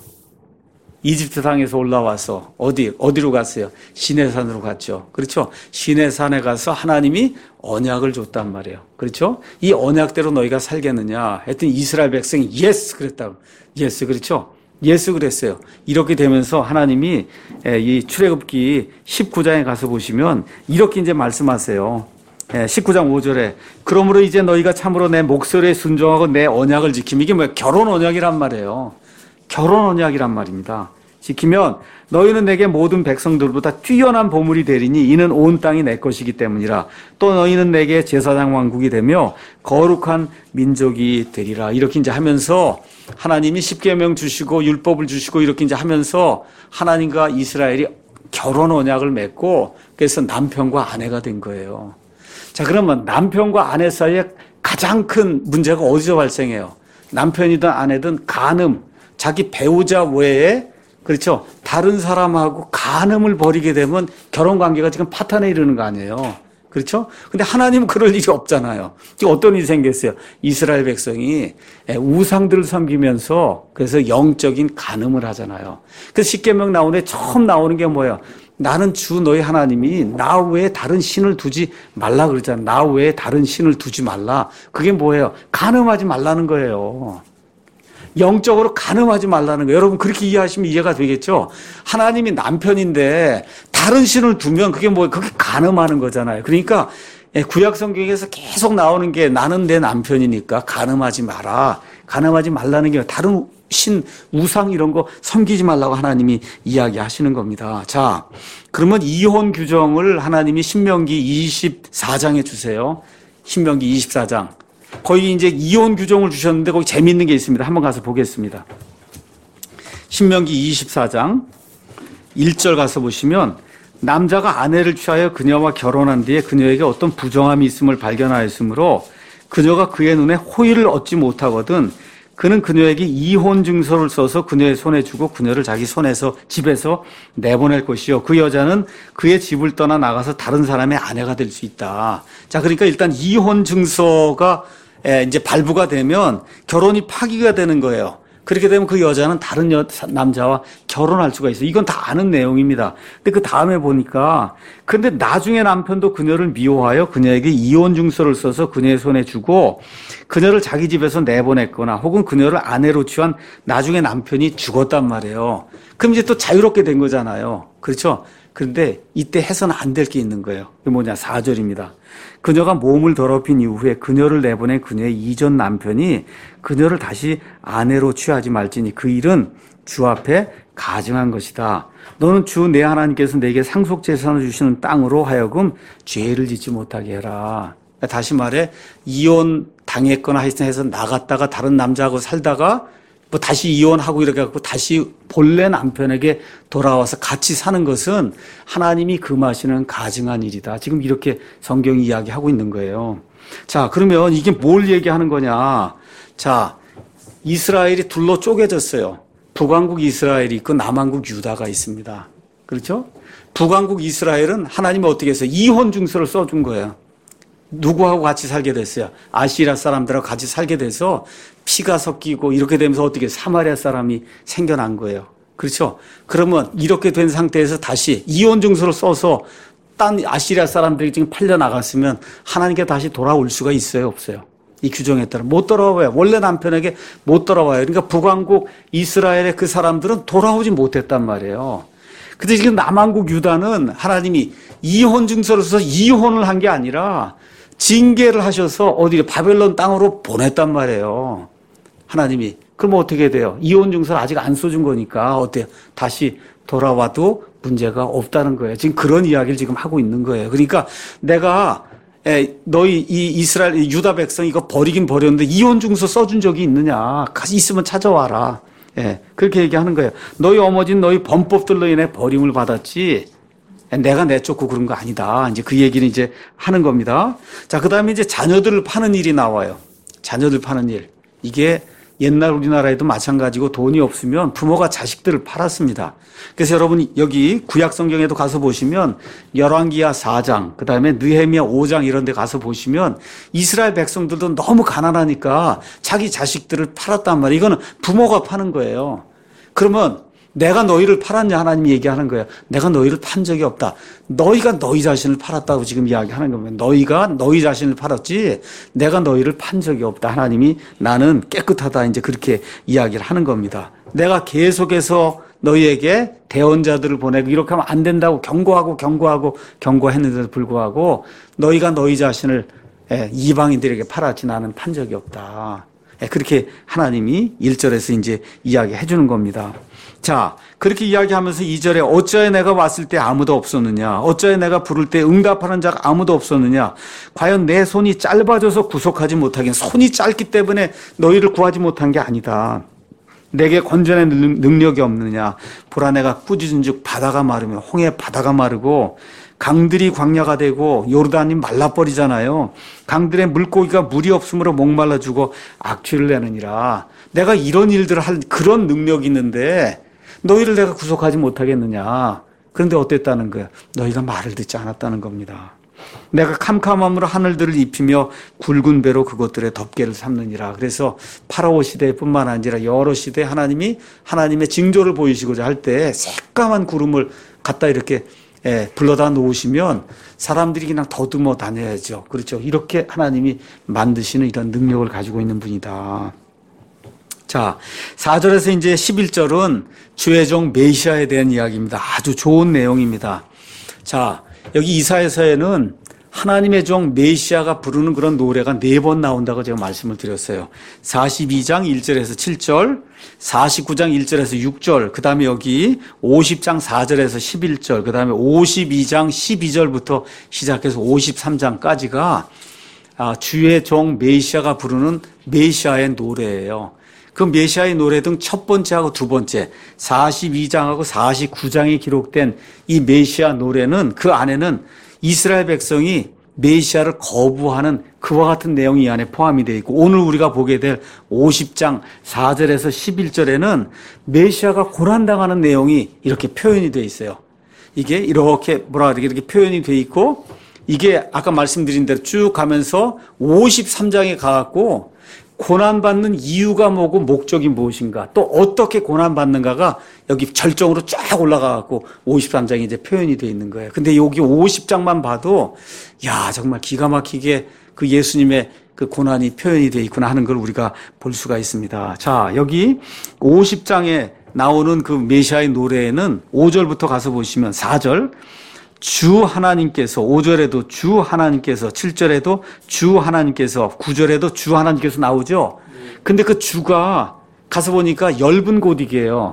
이집트 땅에서 올라와서 어디 어디로 갔어요? 시내산으로 갔죠. 그렇죠? 시내산에 가서 하나님이 언약을 줬단 말이에요. 그렇죠? 이 언약대로 너희가 살겠느냐? 했더니 이스라엘 백성이 예스 그랬다고. 예스 그렇죠? 예스 그랬어요. 이렇게 되면서 하나님이 이 출애굽기 십구 장에 가서 보시면 이렇게 이제 말씀하세요. 십구 장 오 절에 그러므로 이제 너희가 참으로 내 목소리에 순종하고 내 언약을 지키면 이게 뭐야? 결혼 언약이란 말이에요. 결혼 언약이란 말입니다. 지키면 너희는 내게 모든 백성들보다 뛰어난 보물이 되리니 이는 온 땅이 내 것이기 때문이라. 또 너희는 내게 제사장 왕국이 되며 거룩한 민족이 되리라. 이렇게 이제 하면서 하나님이 십계명 주시고 율법을 주시고 이렇게 이제 하면서 하나님과 이스라엘이 결혼 언약을 맺고 그래서 남편과 아내가 된 거예요. 자, 그러면 남편과 아내 사이에 가장 큰 문제가 어디서 발생해요? 남편이든 아내든 간음, 자기 배우자 외에 그렇죠? 다른 사람하고 간음을 벌이게 되면 결혼 관계가 지금 파탄에 이르는 거 아니에요? 그렇죠? 근데 하나님은 그럴 일이 없잖아요. 지금 어떤 일이 생겼어요? 이스라엘 백성이 우상들을 섬기면서 그래서 영적인 간음을 하잖아요. 그래서 십계명 나오는데 처음 나오는 게 뭐예요? 나는 주 너희 하나님이 나 외에 다른 신을 두지 말라 그러잖아요. 나 외에 다른 신을 두지 말라. 그게 뭐예요? 간음하지 말라는 거예요. 영적으로 간음하지 말라는 거예요. 여러분 그렇게 이해하시면 이해가 되겠죠? 하나님이 남편인데 다른 신을 두면 그게 뭐예요? 그게 간음하는 거잖아요. 그러니까 구약 성경에서 계속 나오는 게 나는 내 남편이니까 간음하지 마라. 간음하지 말라는 게 다른 신, 우상 이런 거 섬기지 말라고 하나님이 이야기하시는 겁니다. 자, 그러면 이혼 규정을 하나님이 신명기 이십사 장에 주세요. 신명기 이십사 장. 거기 이제 이혼 규정을 주셨는데 거기 재미있는 게 있습니다. 한번 가서 보겠습니다. 신명기 이십사 장 일 절 가서 보시면 남자가 아내를 취하여 그녀와 결혼한 뒤에 그녀에게 어떤 부정함이 있음을 발견하였으므로 그녀가 그의 눈에 호의를 얻지 못하거든 그는 그녀에게 이혼 증서를 써서 그녀의 손에 주고 그녀를 자기 손에서 집에서 내보낼 것이요. 그 여자는 그의 집을 떠나 나가서 다른 사람의 아내가 될 수 있다. 자, 그러니까 일단 이혼 증서가 이제 발부가 되면 결혼이 파기가 되는 거예요. 그렇게 되면 그 여자는 다른 여, 남자와 결혼할 수가 있어요. 이건 다 아는 내용입니다. 근데 그 다음에 보니까 근데 나중에 남편도 그녀를 미워하여 그녀에게 이혼 증서를 써서 그녀의 손에 주고 그녀를 자기 집에서 내보냈거나 혹은 그녀를 아내로 취한 나중에 남편이 죽었단 말이에요. 그럼 이제 또 자유롭게 된 거잖아요. 그렇죠? 그런데 이때 해서는 안 될 게 있는 거예요. 그게 뭐냐? 사 절입니다. 그녀가 몸을 더럽힌 이후에 그녀를 내보낸 그녀의 이전 남편이 그녀를 다시 아내로 취하지 말지니 그 일은 주 앞에 가증한 것이다. 너는 주 내 하나님께서 내게 상속재산을 주시는 땅으로 하여금 죄를 짓지 못하게 해라. 다시 말해 이혼 당했거나 해서 나갔다가 다른 남자하고 살다가 뭐 다시 이혼하고 이렇게 갖고 다시 본래 남편에게 돌아와서 같이 사는 것은 하나님이 금하시는 가증한 일이다. 지금 이렇게 성경이 이야기하고 있는 거예요. 자, 그러면 이게 뭘 얘기하는 거냐? 자, 이스라엘이 둘로 쪼개졌어요. 북왕국 이스라엘이 있고 남왕국 유다가 있습니다. 그렇죠? 북왕국 이스라엘은 하나님이 어떻게 했어요? 이혼 증서를 써준 거예요. 누구하고 같이 살게 됐어요? 아시라 사람들하고 같이 살게 돼서 피가 섞이고 이렇게 되면서 어떻게 사마리아 사람이 생겨난 거예요. 그렇죠? 그러면 이렇게 된 상태에서 다시 이혼 증서를 써서 딴 아시리아 사람들이 지금 팔려 나갔으면 하나님께 다시 돌아올 수가 있어요, 없어요? 이 규정에 따라 못 돌아와요. 원래 남편에게 못 돌아와요. 그러니까 북왕국 이스라엘의 그 사람들은 돌아오지 못했단 말이에요. 근데 지금 남왕국 유다는 하나님이 이혼 증서를 써서 이혼을 한 게 아니라 징계를 하셔서 어디를 바벨론 땅으로 보냈단 말이에요. 하나님이. 그럼 어떻게 돼요? 이혼 증서를 아직 안 써준 거니까 어때요? 다시 돌아와도 문제가 없다는 거예요. 지금 그런 이야기를 지금 하고 있는 거예요. 그러니까 내가 에, 너희 이 이스라엘 이 유다 백성 이거 버리긴 버렸는데 이혼 증서 써준 적이 있느냐? 있으면 찾아와라. 예, 그렇게 얘기하는 거예요. 너희 어머니는 너희 범법들로 인해 버림을 받았지. 내가 내쫓고 그런 거 아니다. 이제 그 얘기는 이제 하는 겁니다. 자, 그 다음에 이제 자녀들을 파는 일이 나와요. 자녀들 파는 일. 이게 옛날 우리나라에도 마찬가지고 돈이 없으면 부모가 자식들을 팔았습니다. 그래서 여러분 여기 구약 성경에도 가서 보시면 열왕기하 사 장, 그 다음에 느헤미야 오 장 이런 데 가서 보시면 이스라엘 백성들도 너무 가난하니까 자기 자식들을 팔았단 말이에요. 이거는 부모가 파는 거예요. 그러면 내가 너희를 팔았냐? 하나님이 얘기하는 거예요. 내가 너희를 판 적이 없다. 너희가 너희 자신을 팔았다고 지금 이야기하는 겁니다. 너희가 너희 자신을 팔았지 내가 너희를 판 적이 없다. 하나님이 나는 깨끗하다. 이제 그렇게 이야기를 하는 겁니다. 내가 계속해서 너희에게 대언자들을 보내고 이렇게 하면 안 된다고 경고하고 경고하고 경고했는데도 불구하고 너희가 너희 자신을 이방인들에게 팔았지 나는 판 적이 없다. 그렇게 하나님이 일 절에서 이제 이야기해 주는 겁니다. 자, 그렇게 이야기하면서 이 절에 어찌하여 내가 왔을 때 아무도 없었느냐? 어찌하여 내가 부를 때 응답하는 자가 아무도 없었느냐? 과연 내 손이 짧아져서 구속하지 못하긴 손이 짧기 때문에 너희를 구하지 못한 게 아니다. 내게 건전의 능력이 없느냐? 보라 내가 꾸짖은 즉 바다가 마르며 홍해 바다가 마르고 강들이 광야가 되고 요르단이 말라버리잖아요. 강들의 물고기가 물이 없으므로 목말라 죽어 악취를 내느니라. 내가 이런 일들을 할 그런 능력이 있는데 너희를 내가 구속하지 못하겠느냐. 그런데 어땠다는 거야? 너희가 말을 듣지 않았다는 겁니다. 내가 캄캄함으로 하늘들을 입히며 굵은 배로 그것들의 덮개를 삼느니라. 그래서 파라오 시대뿐만 아니라 여러 시대 하나님이 하나님의 징조를 보이시고자 할 때 새까만 구름을 갖다 이렇게 예, 불러다 놓으시면 사람들이 그냥 더듬어 다녀야죠. 그렇죠. 이렇게 하나님이 만드시는 이런 능력을 가지고 있는 분이다. 자, 사 절에서 이제 십일 절은 주의 종 메시아에 대한 이야기입니다. 아주 좋은 내용입니다. 자, 여기 이사야서에는 하나님의 종 메시아가 부르는 그런 노래가 네 번 나온다고 제가 말씀을 드렸어요. 사십이 장 일 절에서 칠 절, 사십구 장 일 절에서 육 절, 그 다음에 여기 오십 장 사 절에서 십일 절, 그 다음에 오십이 장 십이 절부터 시작해서 오십삼 장까지가 주의 종 메시아가 부르는 메시아의 노래예요. 그 메시아의 노래 등 첫 번째하고 두 번째, 사십이 장하고 사십구 장이 기록된 이 메시아 노래는 그 안에는 이스라엘 백성이 메시아를 거부하는 그와 같은 내용이 이 안에 포함이 되어 있고 오늘 우리가 보게 될 오십 장 사 절에서 십일 절에는 메시아가 고난당하는 내용이 이렇게 표현이 되어 있어요. 이게 이렇게 뭐라 그러게 이렇게 표현이 되어 있고 이게 아까 말씀드린 대로 쭉 가면서 오십삼 장에 가갖고 고난받는 이유가 뭐고 목적이 무엇인가 또 어떻게 고난받는가가 여기 절정으로 쫙 올라가갖고 오십삼 장이 이제 표현이 되어 있는 거예요. 근데 여기 오십 장만 봐도 야 정말 기가 막히게 그 예수님의 그 고난이 표현이 되어 있구나 하는 걸 우리가 볼 수가 있습니다. 자, 여기 오십 장에 나오는 그 메시아의 노래에는 오 절부터 가서 보시면 사 절 주 하나님께서 오 절에도 주 하나님께서 칠 절에도 주 하나님께서 구 절에도 주 하나님께서 나오죠. 근데 그 주가 가서 보니까 엷은 고딕이에요.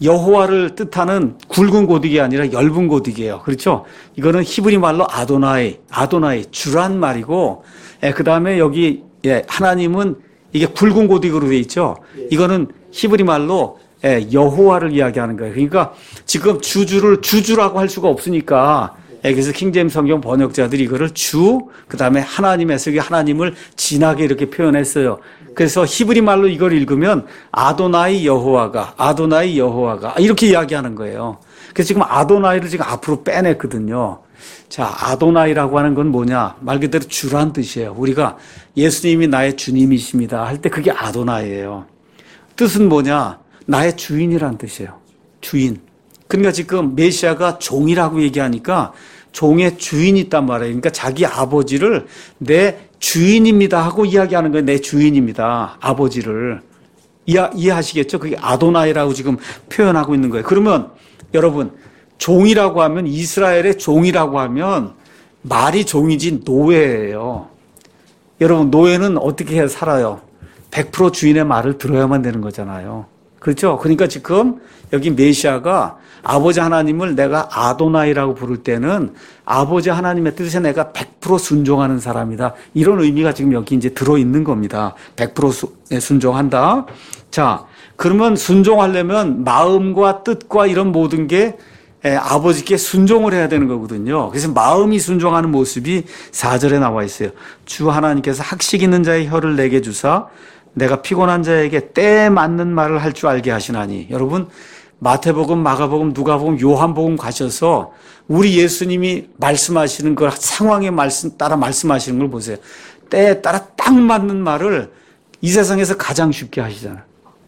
여호와를 뜻하는 굵은 고딕이 아니라 엷은 고딕이에요. 그렇죠? 이거는 히브리 말로 아도나이, 아도나이, 주란 말이고, 예, 그 다음에 여기, 예, 하나님은 이게 굵은 고딕으로 돼 있죠? 이거는 히브리 말로, 예, 여호와를 이야기하는 거예요. 그러니까 지금 주주를 주주라고 할 수가 없으니까, 예, 그래서 킹제임스 성경 번역자들이 이거를 주, 그 다음에 하나님 해석이 하나님을 진하게 이렇게 표현했어요. 그래서 히브리 말로 이걸 읽으면 아도나이 여호와가, 아도나이 여호와가 이렇게 이야기하는 거예요. 그래서 지금 아도나이를 지금 앞으로 빼냈거든요. 자, 아도나이라고 하는 건 뭐냐? 말 그대로 주란 뜻이에요. 우리가 예수님이 나의 주님이십니다 할 때 그게 아도나이예요. 뜻은 뭐냐? 나의 주인이란 뜻이에요. 주인. 그러니까 지금 메시아가 종이라고 얘기하니까 종의 주인이 있단 말이에요. 그러니까 자기 아버지를 내 주인입니다 하고 이야기하는 거예요. 내 주인입니다. 아버지를. 이해, 이해하시겠죠? 그게 아도나이라고 지금 표현하고 있는 거예요. 그러면 여러분, 종이라고 하면, 이스라엘의 종이라고 하면 말이 종이지 노예예요. 여러분, 노예는 어떻게 해야 살아요? 백 퍼센트 주인의 말을 들어야만 되는 거잖아요. 그렇죠? 그러니까 지금 여기 메시아가 아버지 하나님을 내가 아도나이라고 부를 때는 아버지 하나님의 뜻에 내가 백 퍼센트 순종하는 사람이다. 이런 의미가 지금 여기 이제 들어있는 겁니다. 백 퍼센트 순종한다. 자, 그러면 순종하려면 마음과 뜻과 이런 모든 게 아버지께 순종을 해야 되는 거거든요. 그래서 마음이 순종하는 모습이 사 절에 나와 있어요. 주 하나님께서 학식 있는 자의 혀를 내게 주사 내가 피곤한 자에게 때에 맞는 말을 할 줄 알게 하시나니. 여러분, 마태복음, 마가복음, 누가복음, 요한복음 가셔서 우리 예수님이 말씀하시는 그 상황에 말씀 따라 말씀하시는 걸 보세요. 때에 따라 딱 맞는 말을 이 세상에서 가장 쉽게 하시잖아요.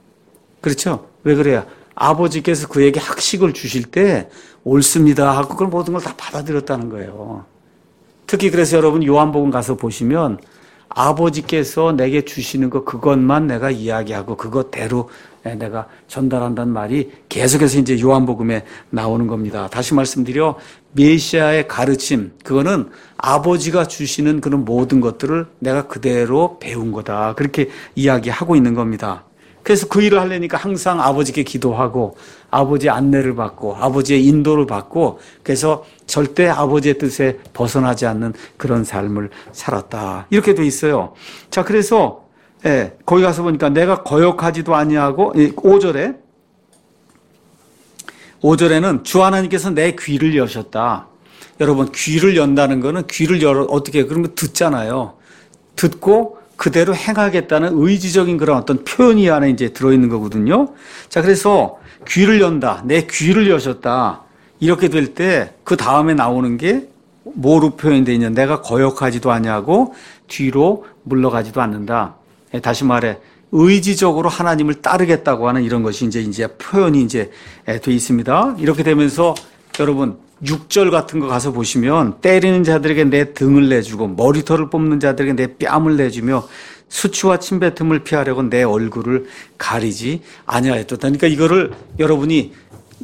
그렇죠? 왜 그래요? 아버지께서 그에게 학식을 주실 때 옳습니다 하고 그걸 모든 걸 다 받아들였다는 거예요. 특히 그래서 여러분 요한복음 가서 보시면 아버지께서 내게 주시는 것 그것만 내가 이야기하고 그것대로 내가 전달한다는 말이 계속해서 이제 요한복음에 나오는 겁니다. 다시 말씀드려 메시아의 가르침 그거는 아버지가 주시는 그런 모든 것들을 내가 그대로 배운 거다. 그렇게 이야기하고 있는 겁니다. 그래서 그 일을 하려니까 항상 아버지께 기도하고 아버지의 안내를 받고 아버지의 인도를 받고 그래서 절대 아버지의 뜻에 벗어나지 않는 그런 삶을 살았다. 이렇게 돼 있어요. 자, 그래서 예, 거기 가서 보니까 내가 거역하지도 아니하고 오 절에 오 절에는 주 하나님께서 내 귀를 여셨다. 여러분 귀를 연다는 거는 귀를 열어 어떻게 그러면 듣잖아요. 듣고 그대로 행하겠다는 의지적인 그런 어떤 표현이 안에 이제 들어있는 거거든요. 자, 그래서 귀를 연다. 내 귀를 여셨다. 이렇게 될 때 그 다음에 나오는 게 뭐로 표현되어 있냐. 내가 거역하지도 아니하고 뒤로 물러가지도 않는다. 다시 말해 의지적으로 하나님을 따르겠다고 하는 이런 것이 이제 이제 표현이 이제 돼 있습니다. 이렇게 되면서 여러분 육 절 같은 거 가서 보시면 때리는 자들에게 내 등을 내주고 머리털을 뽑는 자들에게 내 뺨을 내주며 수치와 침뱉음을 피하려고 내 얼굴을 가리지 아니하였다. 그러니까 이거를 여러분이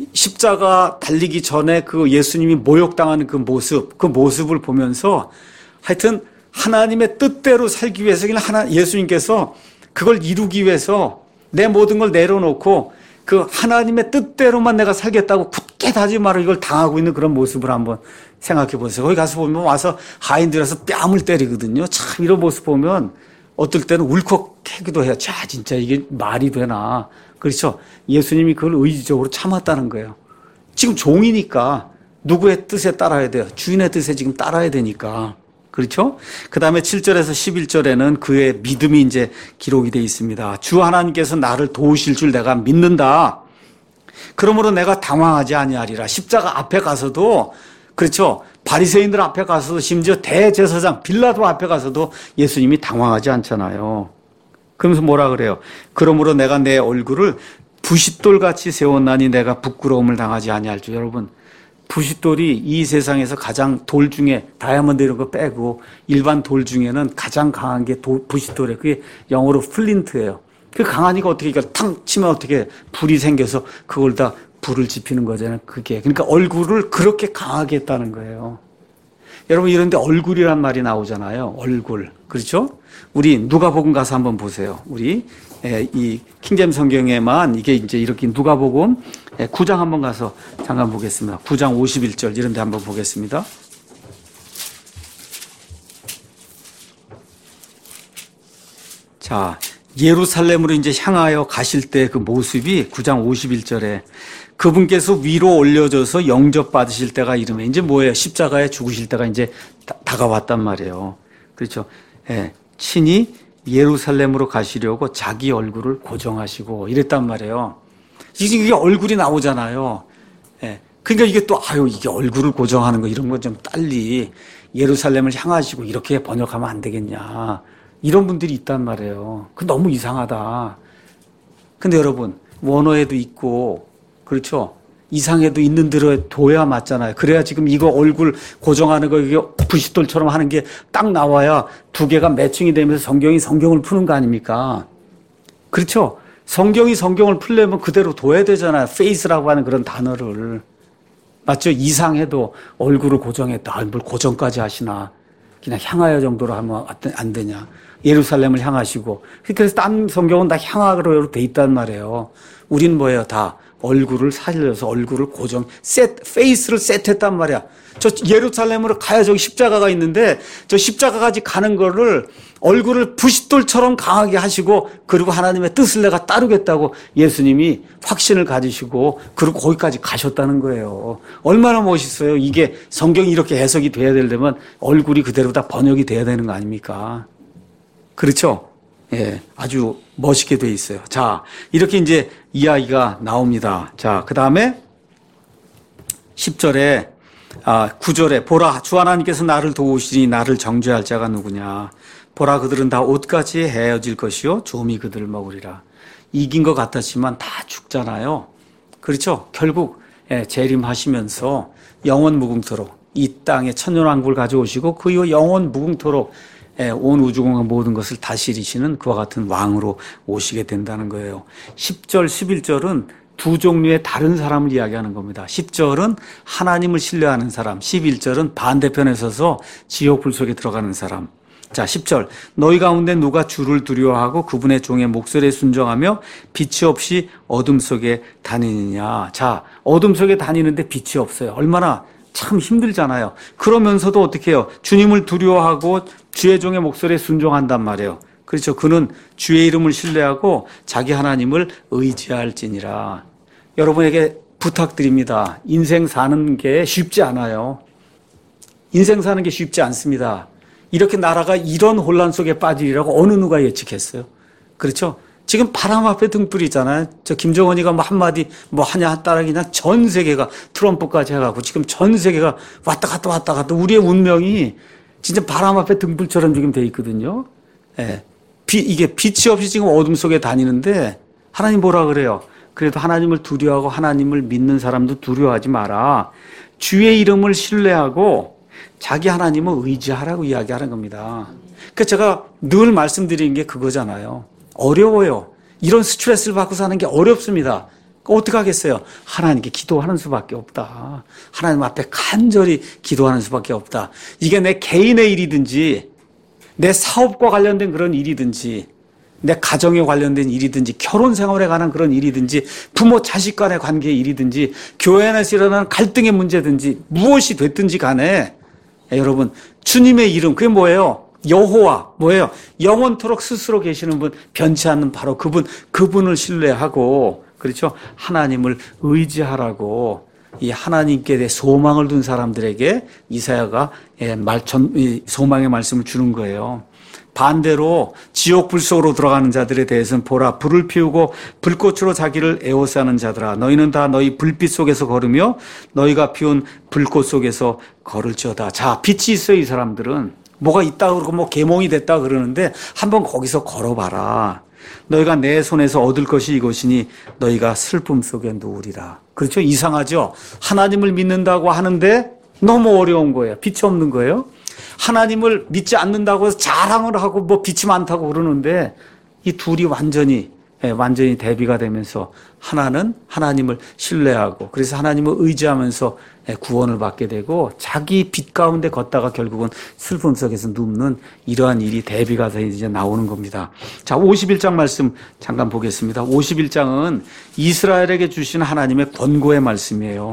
십자가 달리기 전에 그 예수님이 모욕당하는 그 모습, 그 모습을 보면서 하여튼 하나님의 뜻대로 살기 위해서 하나 예수님께서 그걸 이루기 위해서 내 모든 걸 내려놓고 그 하나님의 뜻대로만 내가 살겠다고 굳게 다짐하고 이걸 당하고 있는 그런 모습을 한번 생각해 보세요. 거기 가서 보면 와서 하인들에서 뺨을 때리거든요. 참 이런 모습 보면 어떨 때는 울컥하기도 해요. 자, 진짜 이게 말이 되나. 그렇죠? 예수님이 그걸 의지적으로 참았다는 거예요. 지금 종이니까 누구의 뜻에 따라야 돼요? 주인의 뜻에 지금 따라야 되니까. 그렇죠? 그 다음에 칠 절에서 십일 절에는 그의 믿음이 이제 기록이 되어 있습니다. 주 하나님께서 나를 도우실 줄 내가 믿는다. 그러므로 내가 당황하지 아니하리라. 십자가 앞에 가서도 그렇죠. 바리새인들 앞에 가서도 심지어 대제사장 빌라도 앞에 가서도 예수님이 당황하지 않잖아요. 그러면서 뭐라 그래요? 그러므로 내가 내 얼굴을 부싯돌같이 세웠나니 내가 부끄러움을 당하지 아니할 줄. 여러분 부싯돌이 이 세상에서 가장 돌 중에 다이아몬드 이런 거 빼고 일반 돌 중에는 가장 강한 게 도, 부싯돌이에요. 그게 영어로 플린트예요. 그 강하니까 어떻게 이걸 탕 치면 어떻게 불이 생겨서 그걸 다 불을 지피는 거잖아요. 그게. 그러니까 얼굴을 그렇게 강하게 했다는 거예요. 여러분 이런데 얼굴이란 말이 나오잖아요. 얼굴. 그렇죠? 우리 누가복음 가서 한번 보세요. 우리 이 킹제임스 성경에만 이게 이제 이렇게 누가복음 예, 구 장 한번 가서 잠깐 보겠습니다. 구 장 오십일 절 이런 데 한번 보겠습니다. 자, 예루살렘으로 이제 향하여 가실 때 그 모습이 구 장 오십일 절에 그분께서 위로 올려져서 영접받으실 때가 이르면 이제 뭐예요? 십자가에 죽으실 때가 이제 다, 다가왔단 말이에요. 그렇죠. 예, 친히 예루살렘으로 가시려고 자기 얼굴을 고정하시고 이랬단 말이에요. 이게 얼굴이 나오잖아요. 예, 그러니까 이게 또 아유 이게 얼굴을 고정하는 거 이런 거 좀 빨리 예루살렘을 향하시고 이렇게 번역하면 안 되겠냐. 이런 분들이 있단 말이에요. 그 너무 이상하다. 근데 여러분 원어에도 있고 그렇죠. 이상해도 있는 대로 둬야 맞잖아요. 그래야 지금 이거 얼굴 고정하는 거 이게 부싯돌처럼 하는 게 딱 나와야 두 개가 매칭이 되면서 성경이 성경을 푸는 거 아닙니까? 그렇죠. 성경이 성경을 풀려면 그대로 둬야 되잖아요. 페이스라고 하는 그런 단어를. 맞죠? 이상해도 얼굴을 고정했다. 아, 뭘 고정까지 하시나. 그냥 향하여 정도로 하면 안 되냐. 예루살렘을 향하시고. 그래서 딴 성경은 다 향하로 돼 있단 말이에요. 우린 뭐예요? 다 얼굴을 살려서 얼굴을 고정, 셋, 페이스를 세트했단 말이야. 저 예루살렘으로 가야 저기 십자가가 있는데 저 십자가까지 가는 거를 얼굴을 부싯돌처럼 강하게 하시고 그리고 하나님의 뜻을 내가 따르겠다고 예수님이 확신을 가지시고 그리고 거기까지 가셨다는 거예요. 얼마나 멋있어요. 이게 성경이 이렇게 해석이 돼야 되려면 얼굴이 그대로 다 번역이 돼야 되는 거 아닙니까? 그렇죠? 예, 아주 멋있게 돼 있어요. 자, 이렇게 이제 이야기가 나옵니다. 자, 그 다음에 십 절에, 아, 구 절에, 보라, 주 하나님께서 나를 도우시니 나를 정죄할 자가 누구냐. 보라, 그들은 다 옷같이 헤어질 것이요. 좀이 그들을 먹으리라. 이긴 것 같았지만 다 죽잖아요. 그렇죠? 결국, 예, 재림하시면서 영원 무궁토록 이 땅에 천년왕국을 가져오시고 그 이후 영원 무궁토록 온 우주공간 모든 것을 다스리시는 그와 같은 왕으로 오시게 된다는 거예요. 십 절, 십일 절은 두 종류의 다른 사람을 이야기하는 겁니다. 십 절은 하나님을 신뢰하는 사람, 십일 절은 반대편에 서서 지옥 불 속에 들어가는 사람. 자, 십 절. 너희 가운데 누가 주를 두려워하고 그분의 종의 목소리에 순종하며 빛이 없이 어둠 속에 다니느냐. 자, 어둠 속에 다니는데 빛이 없어요. 얼마나 참 힘들잖아요. 그러면서도 어떻게 해요? 주님을 두려워하고 주의 종의 목소리에 순종한단 말이에요. 그렇죠. 그는 주의 이름을 신뢰하고 자기 하나님을 의지할지니라. 여러분에게 부탁드립니다. 인생 사는 게 쉽지 않아요. 인생 사는 게 쉽지 않습니다. 이렇게 나라가 이런 혼란 속에 빠지리라고 어느 누가 예측했어요. 그렇죠. 지금 바람 앞에 등불이잖아요. 저 김정은이가 뭐 한마디 뭐 하냐 따라 그냥 전 세계가 트럼프까지 해가고 지금 전 세계가 왔다 갔다 왔다 갔다 우리의 운명이 진짜 바람 앞에 등불처럼 지금 돼 있거든요. 예. 비, 이게 빛이 없이 지금 어둠 속에 다니는데 하나님 뭐라 그래요? 그래도 하나님을 두려워하고 하나님을 믿는 사람도 두려워하지 마라. 주의 이름을 신뢰하고 자기 하나님을 의지하라고 이야기하는 겁니다. 그러니까 제가 늘 말씀드리는 게 그거잖아요. 어려워요. 이런 스트레스를 받고 사는 게 어렵습니다. 어떻게 하겠어요? 하나님께 기도하는 수밖에 없다. 하나님 앞에 간절히 기도하는 수밖에 없다. 이게 내 개인의 일이든지 내 사업과 관련된 그런 일이든지 내 가정에 관련된 일이든지 결혼 생활에 관한 그런 일이든지 부모 자식 간의 관계의 일이든지 교회 안에서 일어나는 갈등의 문제든지 무엇이 됐든지 간에 여러분 주님의 이름 그게 뭐예요? 여호와 뭐예요? 영원토록 스스로 계시는 분 변치 않는 바로 그분 그분을 신뢰하고 그렇죠? 하나님을 의지하라고 이 하나님께 대해 소망을 둔 사람들에게 이사야가 말 전 소망의 말씀을 주는 거예요. 반대로 지옥 불 속으로 들어가는 자들에 대해서는 보라 불을 피우고 불꽃으로 자기를 에워싸는 자들아 너희는 다 너희 불빛 속에서 걸으며 너희가 피운 불꽃 속에서 걸을지어다. 자, 빛이 있어요. 이 사람들은 뭐가 있다 그러고 뭐 계몽이 됐다 그러는데 한번 거기서 걸어봐라. 너희가 내 손에서 얻을 것이 이것이니 너희가 슬픔 속에 누우리라. 그렇죠? 이상하죠? 하나님을 믿는다고 하는데 너무 어려운 거예요. 빛이 없는 거예요. 하나님을 믿지 않는다고 해서 자랑을 하고 뭐 빛이 많다고 그러는데 이 둘이 완전히 예, 완전히 대비가 되면서 하나는 하나님을 신뢰하고 그래서 하나님을 의지하면서 예, 구원을 받게 되고 자기 빛 가운데 걷다가 결국은 슬픔 속에서 눕는 이러한 일이 대비가 돼서 이제 나오는 겁니다. 자, 오십일 장 말씀 잠깐 보겠습니다. 오십일 장은 이스라엘에게 주신 하나님의 권고의 말씀이에요.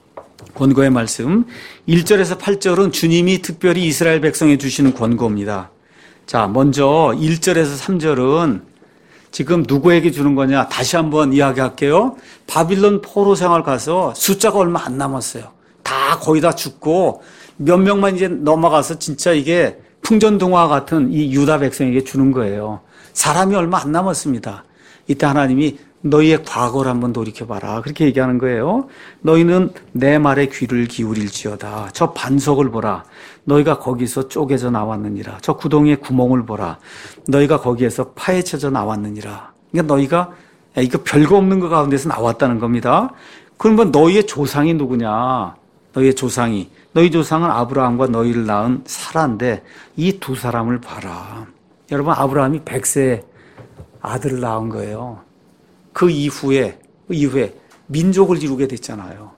권고의 말씀 일 절에서 팔 절은 주님이 특별히 이스라엘 백성에 주시는 권고입니다. 자, 먼저 일 절에서 삼 절은 지금 누구에게 주는 거냐? 다시 한번 이야기할게요. 바빌론 포로 생활 가서 숫자가 얼마 안 남았어요. 다 거의 다 죽고 몇 명만 이제 넘어가서 진짜 이게 풍전등화 같은 이 유다 백성에게 주는 거예요. 사람이 얼마 안 남았습니다. 이때 하나님이 너희의 과거를 한번 돌이켜봐라. 그렇게 얘기하는 거예요. 너희는 내 말에 귀를 기울일지어다. 저 반석을 보라. 너희가 거기서 쪼개져 나왔느니라. 저 구덩이의 구멍을 보라. 너희가 거기에서 파헤쳐져 나왔느니라. 그러니까 너희가 야, 이거 별거 없는 것 가운데서 나왔다는 겁니다. 그러면 너희의 조상이 누구냐? 너희의 조상이. 너희 조상은 아브라함과 너희를 낳은 사라인데 이 두 사람을 봐라. 여러분 아브라함이 백세 아들을 낳은 거예요. 그 이후에, 그 이후에 민족을 이루게 됐잖아요.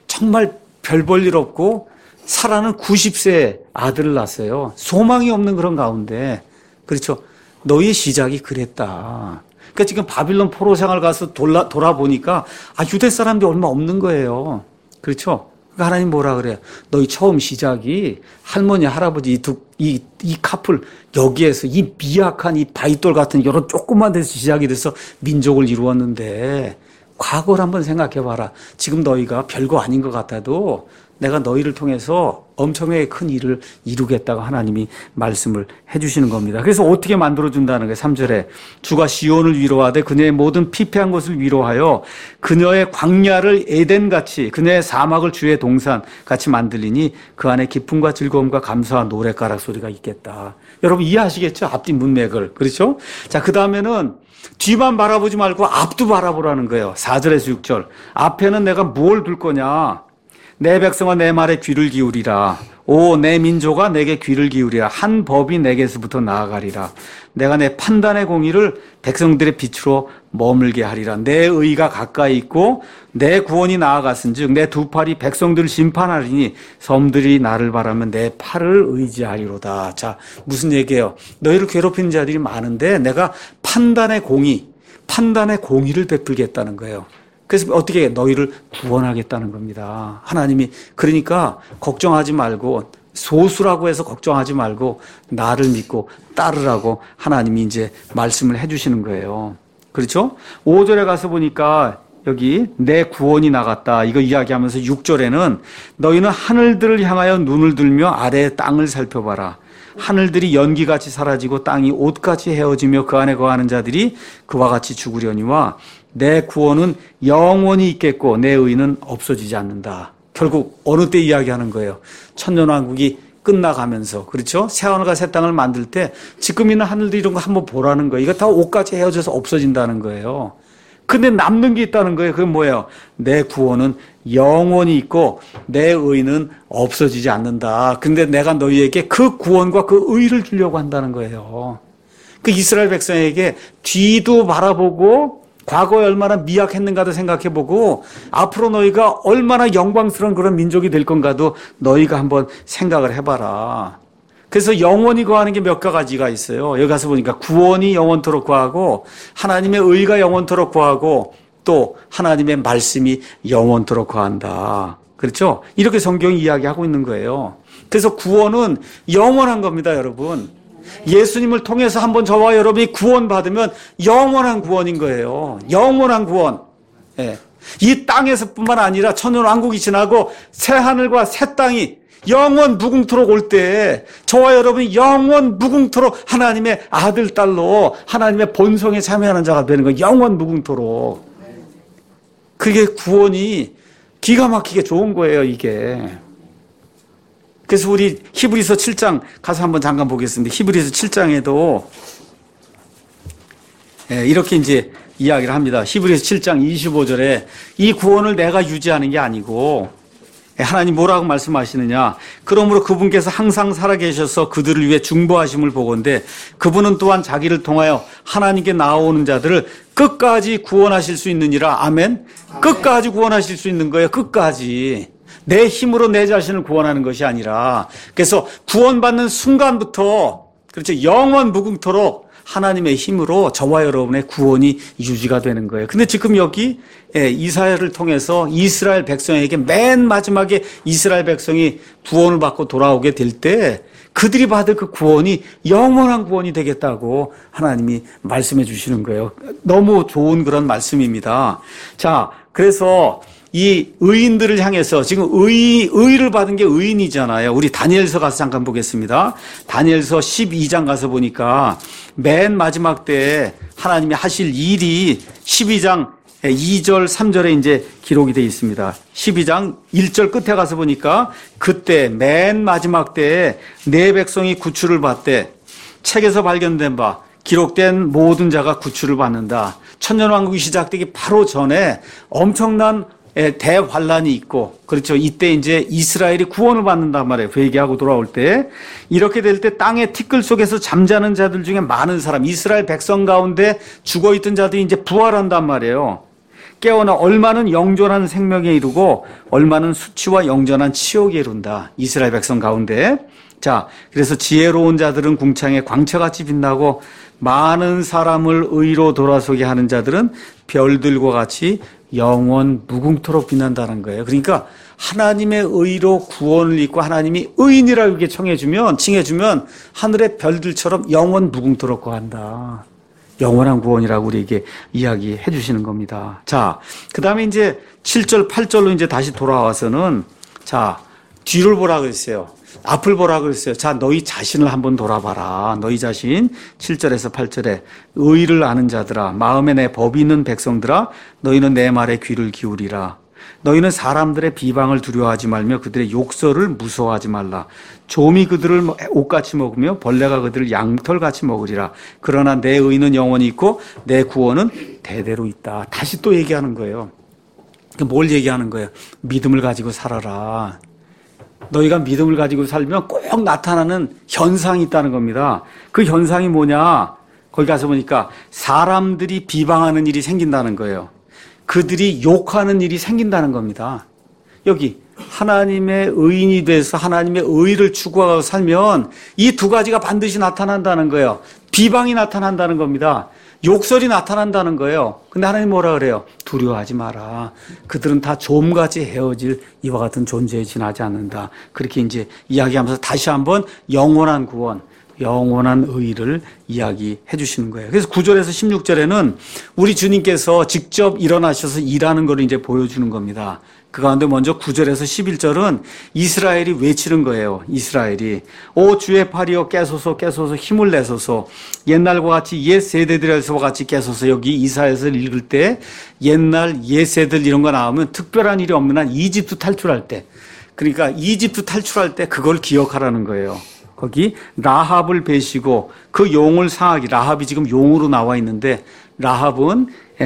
정말 별 볼 일 없고 사라는 구십 세 아들을 낳았어요. 소망이 없는 그런 가운데. 그렇죠. 너희의 시작이 그랬다. 그러니까 지금 바빌론 포로 생활 가서 돌아, 돌아보니까 아, 유대 사람들이 얼마 없는 거예요. 그렇죠. 그러니까 하나님 뭐라 그래요? 너희 처음 시작이 할머니, 할아버지 이 두, 이, 이 카풀 여기에서 이 미약한 이 바위돌 같은 이런 조그만 데서 시작이 돼서 민족을 이루었는데 과거를 한번 생각해 봐라. 지금 너희가 별거 아닌 것 같아도 내가 너희를 통해서 엄청나게 큰 일을 이루겠다고 하나님이 말씀을 해주시는 겁니다. 그래서 어떻게 만들어준다는 거예요. 삼 절에 주가 시온을 위로하되 그녀의 모든 피폐한 것을 위로하여 그녀의 광야를 에덴같이 그녀의 사막을 주의 동산같이 만들리니 그 안에 기쁨과 즐거움과 감사와 노랫가락 소리가 있겠다. 여러분 이해하시겠죠? 앞뒤 문맥을. 그렇죠? 자, 그 다음에는 뒤만 바라보지 말고 앞도 바라보라는 거예요. 사 절에서 육 절. 앞에는 내가 뭘 둘 거냐? 내 백성아 내 말에 귀를 기울이라. 오, 내 민족아 내게 귀를 기울이라. 한 법이 내게서부터 나아가리라. 내가 내 판단의 공의를 백성들의 빛으로 머물게 하리라. 내 의가 가까이 있고 내 구원이 나아갔은즉 내 두 팔이 백성들을 심판하리니 섬들이 나를 바라면 내 팔을 의지하리로다. 자, 무슨 얘기예요? 너희를 괴롭히는 자들이 많은데 내가 판단의 공의, 판단의 공의를 베풀겠다는 거예요. 그래서 어떻게 해? 너희를 구원하겠다는 겁니다. 하나님이 그러니까 걱정하지 말고 소수라고 해서 걱정하지 말고 나를 믿고 따르라고 하나님이 이제 말씀을 해주시는 거예요. 그렇죠? 오 절에 가서 보니까 여기 내 구원이 나갔다 이거 이야기하면서 육 절에는 너희는 하늘들을 향하여 눈을 들며 아래의 땅을 살펴봐라. 하늘들이 연기같이 사라지고 땅이 옷같이 헤어지며 그 안에 거하는 자들이 그와 같이 죽으려니와 내 구원은 영원히 있겠고 내 의는 없어지지 않는다. 결국 어느 때 이야기하는 거예요? 천년왕국이 끝나가면서 그렇죠? 새하늘과 새 땅을 만들 때 지금 있는 하늘들 이런 거 한번 보라는 거예요. 이거 다 옷같이 헤어져서 없어진다는 거예요. 근데 남는 게 있다는 거예요. 그게 뭐예요? 내 구원은 영원히 있고 내 의는 없어지지 않는다. 근데 내가 너희에게 그 구원과 그 의를 주려고 한다는 거예요. 그 이스라엘 백성에게 뒤도 바라보고 과거에 얼마나 미약했는가도 생각해보고 앞으로 너희가 얼마나 영광스러운 그런 민족이 될 건가도 너희가 한번 생각을 해봐라. 그래서 영원히 거하는 게 몇 가지가 있어요. 여기 가서 보니까 구원이 영원토록 거하고 하나님의 의가 영원토록 거하고 또 하나님의 말씀이 영원토록 거한다. 그렇죠? 이렇게 성경이 이야기하고 있는 거예요. 그래서 구원은 영원한 겁니다, 여러분. 예수님을 통해서 한번 저와 여러분이 구원받으면 영원한 구원인 거예요. 영원한 구원. 예. 이 땅에서뿐만 아니라 천년왕국이 지나고 새 하늘과 새 땅이 영원 무궁토록 올 때 저와 여러분이 영원 무궁토록 하나님의 아들, 딸로 하나님의 본성에 참여하는 자가 되는 거예요. 영원 무궁토록. 그게 구원이 기가 막히게 좋은 거예요, 이게. 그래서 우리 히브리서 칠 장 가서 한번 잠깐 보겠습니다. 히브리서 칠 장에도 이렇게 이제 이야기를 합니다. 히브리서 칠 장 이십오 절에 이 구원을 내가 유지하는 게 아니고 하나님 뭐라고 말씀하시느냐? 그러므로 그분께서 항상 살아계셔서 그들을 위해 중보하심을 보건대 그분은 또한 자기를 통하여 하나님께 나아오는 자들을 끝까지 구원하실 수 있느니라. 아멘. 아멘. 끝까지 구원하실 수 있는 거예요. 끝까지. 내 힘으로 내 자신을 구원하는 것이 아니라. 그래서 구원받는 순간부터 그렇죠. 영원 무궁토록 하나님의 힘으로 저와 여러분의 구원이 유지가 되는 거예요. 근데 지금 여기 이사야를 통해서 이스라엘 백성에게 맨 마지막에 이스라엘 백성이 구원을 받고 돌아오게 될 때 그들이 받을 그 구원이 영원한 구원이 되겠다고 하나님이 말씀해 주시는 거예요. 너무 좋은 그런 말씀입니다. 자, 그래서 이 의인들을 향해서 지금 의, 의를 받은 게 의인이잖아요. 우리 다니엘서 가서 잠깐 보겠습니다. 다니엘서 십이 장 가서 보니까 맨 마지막 때에 하나님이 하실 일이 십이 장 이 절 삼 절에 이제 기록이 되어 있습니다. 십이 장 일 절 끝에 가서 보니까 그때 맨 마지막 때에 내 백성이 구출을 받되 책에서 발견된 바 기록된 모든 자가 구출을 받는다. 천년왕국이 시작되기 바로 전에 엄청난 대환란이 있고, 그렇죠. 이때 이제 이스라엘이 구원을 받는단 말이에요. 회개하고 돌아올 때. 이렇게 될 때 땅의 티끌 속에서 잠자는 자들 중에 많은 사람, 이스라엘 백성 가운데 죽어있던 자들이 이제 부활한단 말이에요. 깨어나 얼마는 영존한 생명에 이르고 얼마는 수치와 영전한 치욕에 이른다. 이스라엘 백성 가운데. 자, 그래서 지혜로운 자들은 궁창에 광채같이 빛나고 많은 사람을 의로 돌아서게 하는 자들은 별들과 같이 영원 무궁토록 빛난다는 거예요. 그러니까 하나님의 의로 구원을 입고 하나님이 의인이라고 이렇게 청해주면, 칭해주면 하늘의 별들처럼 영원 무궁토록 거한다. 영원한 구원이라고 우리에게 이야기해 주시는 겁니다. 자, 그 다음에 이제 칠 절, 팔 절로 이제 다시 돌아와서는 자, 뒤를 보라 그랬어요. 앞을 보라 그랬어요. 자, 너희 자신을 한번 돌아봐라. 너희 자신. 칠 절에서 팔 절에 의를 아는 자들아, 마음에 내 법이 있는 백성들아, 너희는 내 말에 귀를 기울이라. 너희는 사람들의 비방을 두려워하지 말며 그들의 욕설을 무서워하지 말라. 좀이 그들을 옷같이 먹으며 벌레가 그들을 양털같이 먹으리라. 그러나 내 의는 영원히 있고 내 구원은 대대로 있다. 다시 또 얘기하는 거예요. 뭘 얘기하는 거예요? 믿음을 가지고 살아라. 너희가 믿음을 가지고 살면 꼭 나타나는 현상이 있다는 겁니다. 그 현상이 뭐냐? 거기 가서 보니까 사람들이 비방하는 일이 생긴다는 거예요. 그들이 욕하는 일이 생긴다는 겁니다. 여기 하나님의 의인이 돼서 하나님의 의를 추구하고 살면 이 두 가지가 반드시 나타난다는 거예요. 비방이 나타난다는 겁니다. 욕설이 나타난다는 거예요. 근데 하나님 뭐라 그래요? 두려워하지 마라. 그들은 다 좀같이 헤어질 이와 같은 존재에 지나지 않는다. 그렇게 이제 이야기하면서 다시 한번 영원한 구원, 영원한 의를 이야기해 주시는 거예요. 그래서 구 절에서 십육 절에는 우리 주님께서 직접 일어나셔서 일하는 걸 이제 보여주는 겁니다. 그 가운데 먼저 구 절에서 십일 절은 이스라엘이 외치는 거예요. 이스라엘이 오 주의 팔이여 깨소서 깨소서 힘을 내소서. 옛날과 같이 옛 세대들에서와 같이 깨소서. 여기 이사야서 읽을 때 옛날 옛 세대들 이런 거 나오면 특별한 일이 없는 한 이집트 탈출할 때, 그러니까 이집트 탈출할 때 그걸 기억하라는 거예요. 거기 라합을 베시고 그 용을 상하게, 라합이 지금 용으로 나와 있는데 라합은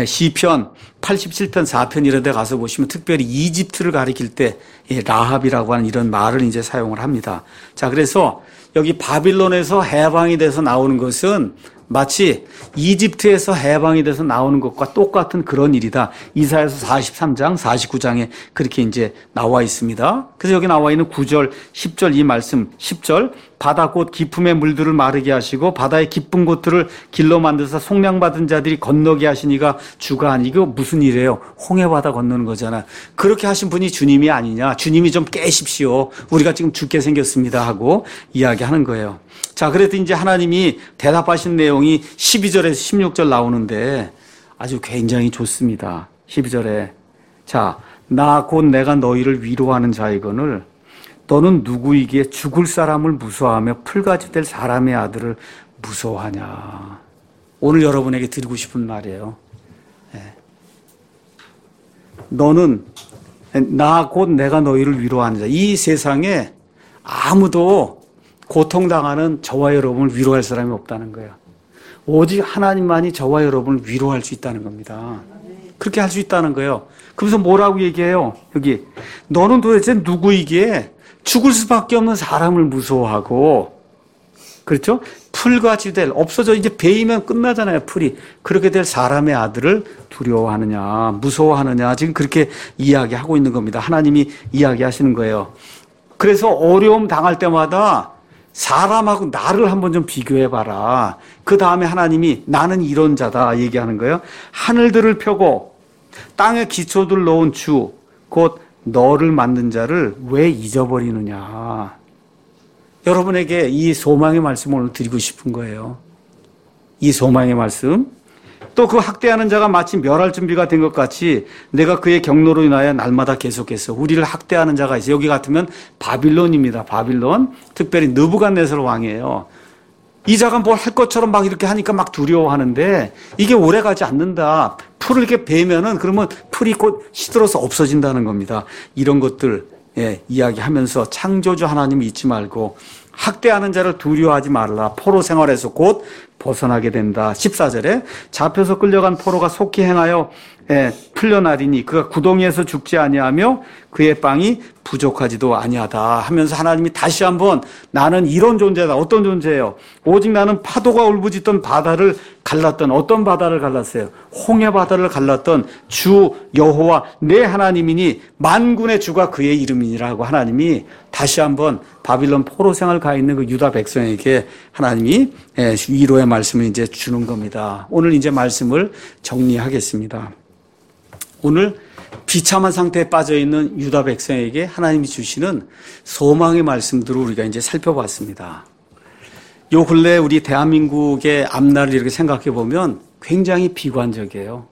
시편 팔십칠 편 사 편 이런 데 가서 보시면 특별히 이집트를 가리킬 때 라합이라고 하는 이런 말을 이제 사용을 합니다. 자, 그래서 여기 바빌론에서 해방이 돼서 나오는 것은 마치 이집트에서 해방이 돼서 나오는 것과 똑같은 그런 일이다. 이사야서 사십삼 장, 사십구 장에 그렇게 이제 나와 있습니다. 그래서 여기 나와 있는 구 절, 십 절 이 말씀, 십 절 바다 곧 깊음의 물들을 마르게 하시고 바다의 깊은 곳들을 길로 만드사 속량받은 자들이 건너게 하시니가 주가 아니. 이거 무슨 일이에요? 홍해바다 건너는 거잖아. 그렇게 하신 분이 주님이 아니냐. 주님이 좀 깨십시오. 우리가 지금 죽게 생겼습니다 하고 이야기하는 거예요. 자, 그래도 이제 하나님이 대답하신 내용이 십이 절에서 십육 절 나오는데 아주 굉장히 좋습니다. 십이 절에 자, 나 곧 내가 너희를 위로하는 자이거늘 너는 누구이기에 죽을 사람을 무서워하며 풀같이 될 사람의 아들을 무서워하냐. 오늘 여러분에게 드리고 싶은 말이에요. 네. 너는 나 곧 내가 너희를 위로하는 자. 이 세상에 아무도 고통당하는 저와 여러분을 위로할 사람이 없다는 거예요. 오직 하나님만이 저와 여러분을 위로할 수 있다는 겁니다. 그렇게 할 수 있다는 거예요. 그래서 뭐라고 얘기해요? 여기 너는 도대체 누구이기에 죽을 수밖에 없는 사람을 무서워하고, 그렇죠? 풀같이 될, 없어져 이제 베이면 끝나잖아요. 풀이. 그렇게 될 사람의 아들을 두려워하느냐, 무서워하느냐, 지금 그렇게 이야기하고 있는 겁니다. 하나님이 이야기하시는 거예요. 그래서 어려움 당할 때마다 사람하고 나를 한번 좀 비교해봐라. 그 다음에 하나님이 나는 이런 자다 얘기하는 거예요. 하늘들을 펴고 땅에 기초들 놓은 주, 곧 너를 만든 자를 왜 잊어버리느냐. 여러분에게 이 소망의 말씀을 오늘 드리고 싶은 거예요. 이 소망의 말씀. 또 그 학대하는 자가 마치 멸할 준비가 된 것 같이 내가 그의 경로로 인하여 날마다 계속해서 우리를 학대하는 자가 있어요. 여기 같으면 바빌론입니다. 바빌론. 특별히 느부갓네살 왕이에요. 이 자가 뭘 할 것처럼 막 이렇게 하니까 막 두려워하는데 이게 오래가지 않는다. 풀을 이렇게 베면은 그러면 풀이 곧 시들어서 없어진다는 겁니다. 이런 것들 예, 이야기하면서 창조주 하나님을 잊지 말고 학대하는 자를 두려워하지 말라. 포로 생활에서 곧 벗어나게 된다. 십사 절에 잡혀서 끌려간 포로가 속히 행하여 예, 풀려나리니 그가 구덩이에서 죽지 아니하며 그의 빵이 부족하지도 아니하다 하면서 하나님이 다시 한번 나는 이런 존재다. 어떤 존재예요? 오직 나는 파도가 울부짖던 바다를 갈랐던, 어떤 바다를 갈랐어요? 홍해 바다를 갈랐던 주 여호와 내 하나님이니 만군의 주가 그의 이름이니라고 하나님이 다시 한번 바빌론 포로 생활 가 있는 그 유다 백성에게 하나님이 위로의 말씀을 이제 주는 겁니다. 오늘 이제 말씀을 정리하겠습니다. 오늘 비참한 상태에 빠져 있는 유다 백성에게 하나님이 주시는 소망의 말씀들을 우리가 이제 살펴봤습니다. 요 근래 우리 대한민국의 앞날을 이렇게 생각해 보면 굉장히 비관적이에요.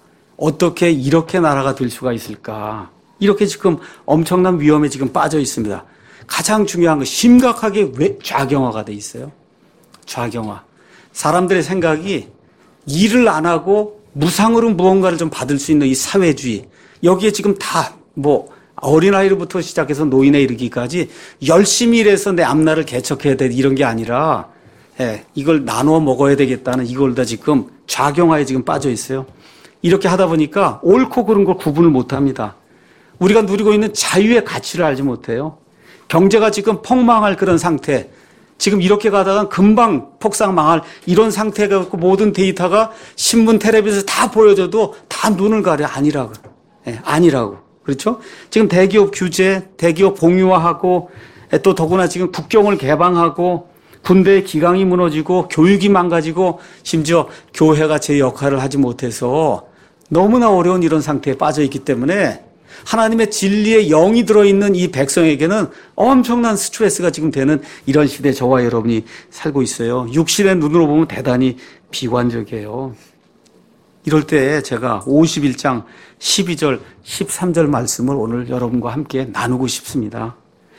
어떻게 이렇게 나라가 될 수가 있을까? 이렇게 지금 엄청난 위험에 지금 빠져 있습니다. 가장 중요한 건 심각하게 왜 좌경화가 돼 있어요. 좌경화. 사람들의 생각이 일을 안 하고 무상으로 무언가를 좀 받을 수 있는 이 사회주의. 여기에 지금 다 뭐 어린아이로부터 시작해서 노인에 이르기까지 열심히 일해서 내 앞날을 개척해야 돼 이런 게 아니라 예, 이걸 나누어 먹어야 되겠다는 이걸 다 지금 좌경화에 지금 빠져 있어요. 이렇게 하다 보니까 옳고 그른 걸 구분을 못 합니다. 우리가 누리고 있는 자유의 가치를 알지 못해요. 경제가 지금 폭망할 그런 상태. 지금 이렇게 가다가 금방 폭삭 망할 이런 상태가 갖고 모든 데이터가 신문, 텔레비전에서 다 보여줘도 다 눈을 가려. 아니라고. 예, 아니라고. 그렇죠? 지금 대기업 규제, 대기업 공유화하고 또 더구나 지금 국경을 개방하고 군대의 기강이 무너지고 교육이 망가지고 심지어 교회가 제 역할을 하지 못해서 너무나 어려운 이런 상태에 빠져 있기 때문에 하나님의 진리의 영이 들어있는 이 백성에게는 엄청난 스트레스가 지금 되는 이런 시대에 저와 여러분이 살고 있어요. 육신의 눈으로 보면 대단히 비관적이에요. 이럴 때 제가 오십일 장 십이 절, 십삼 절 말씀을 오늘 여러분과 함께 나누고 싶습니다.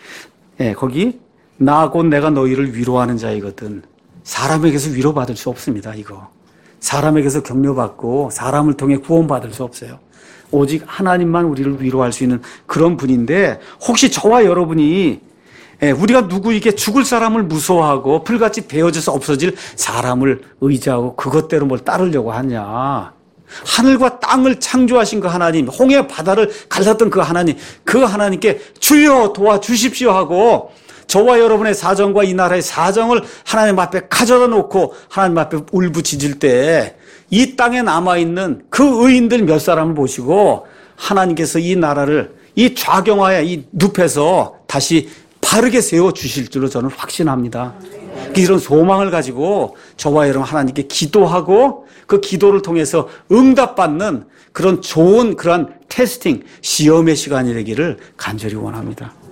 예, 거기 나 곧 내가 너희를 위로하는 자이거든. 사람에게서 위로받을 수 없습니다. 이거. 사람에게서 격려받고 사람을 통해 구원받을 수 없어요. 오직 하나님만 우리를 위로할 수 있는 그런 분인데 혹시 저와 여러분이 우리가 누구에게 죽을 사람을 무서워하고 풀같이 베어져서 없어질 사람을 의지하고 그것대로 뭘 따르려고 하냐. 하늘과 땅을 창조하신 그 하나님, 홍해 바다를 갈랐던 그 하나님, 그 하나님께 주여 도와주십시오 하고 저와 여러분의 사정과 이 나라의 사정을 하나님 앞에 가져다 놓고 하나님 앞에 울부짖을 때 이 땅에 남아있는 그 의인들 몇 사람을 보시고 하나님께서 이 나라를 이 좌경화의 이 늪에서 다시 바르게 세워주실 줄로 저는 확신합니다. 이런 소망을 가지고 저와 여러분 하나님께 기도하고 그 기도를 통해서 응답받는 그런 좋은 그런 테스팅, 시험의 시간이 되기를 간절히 원합니다.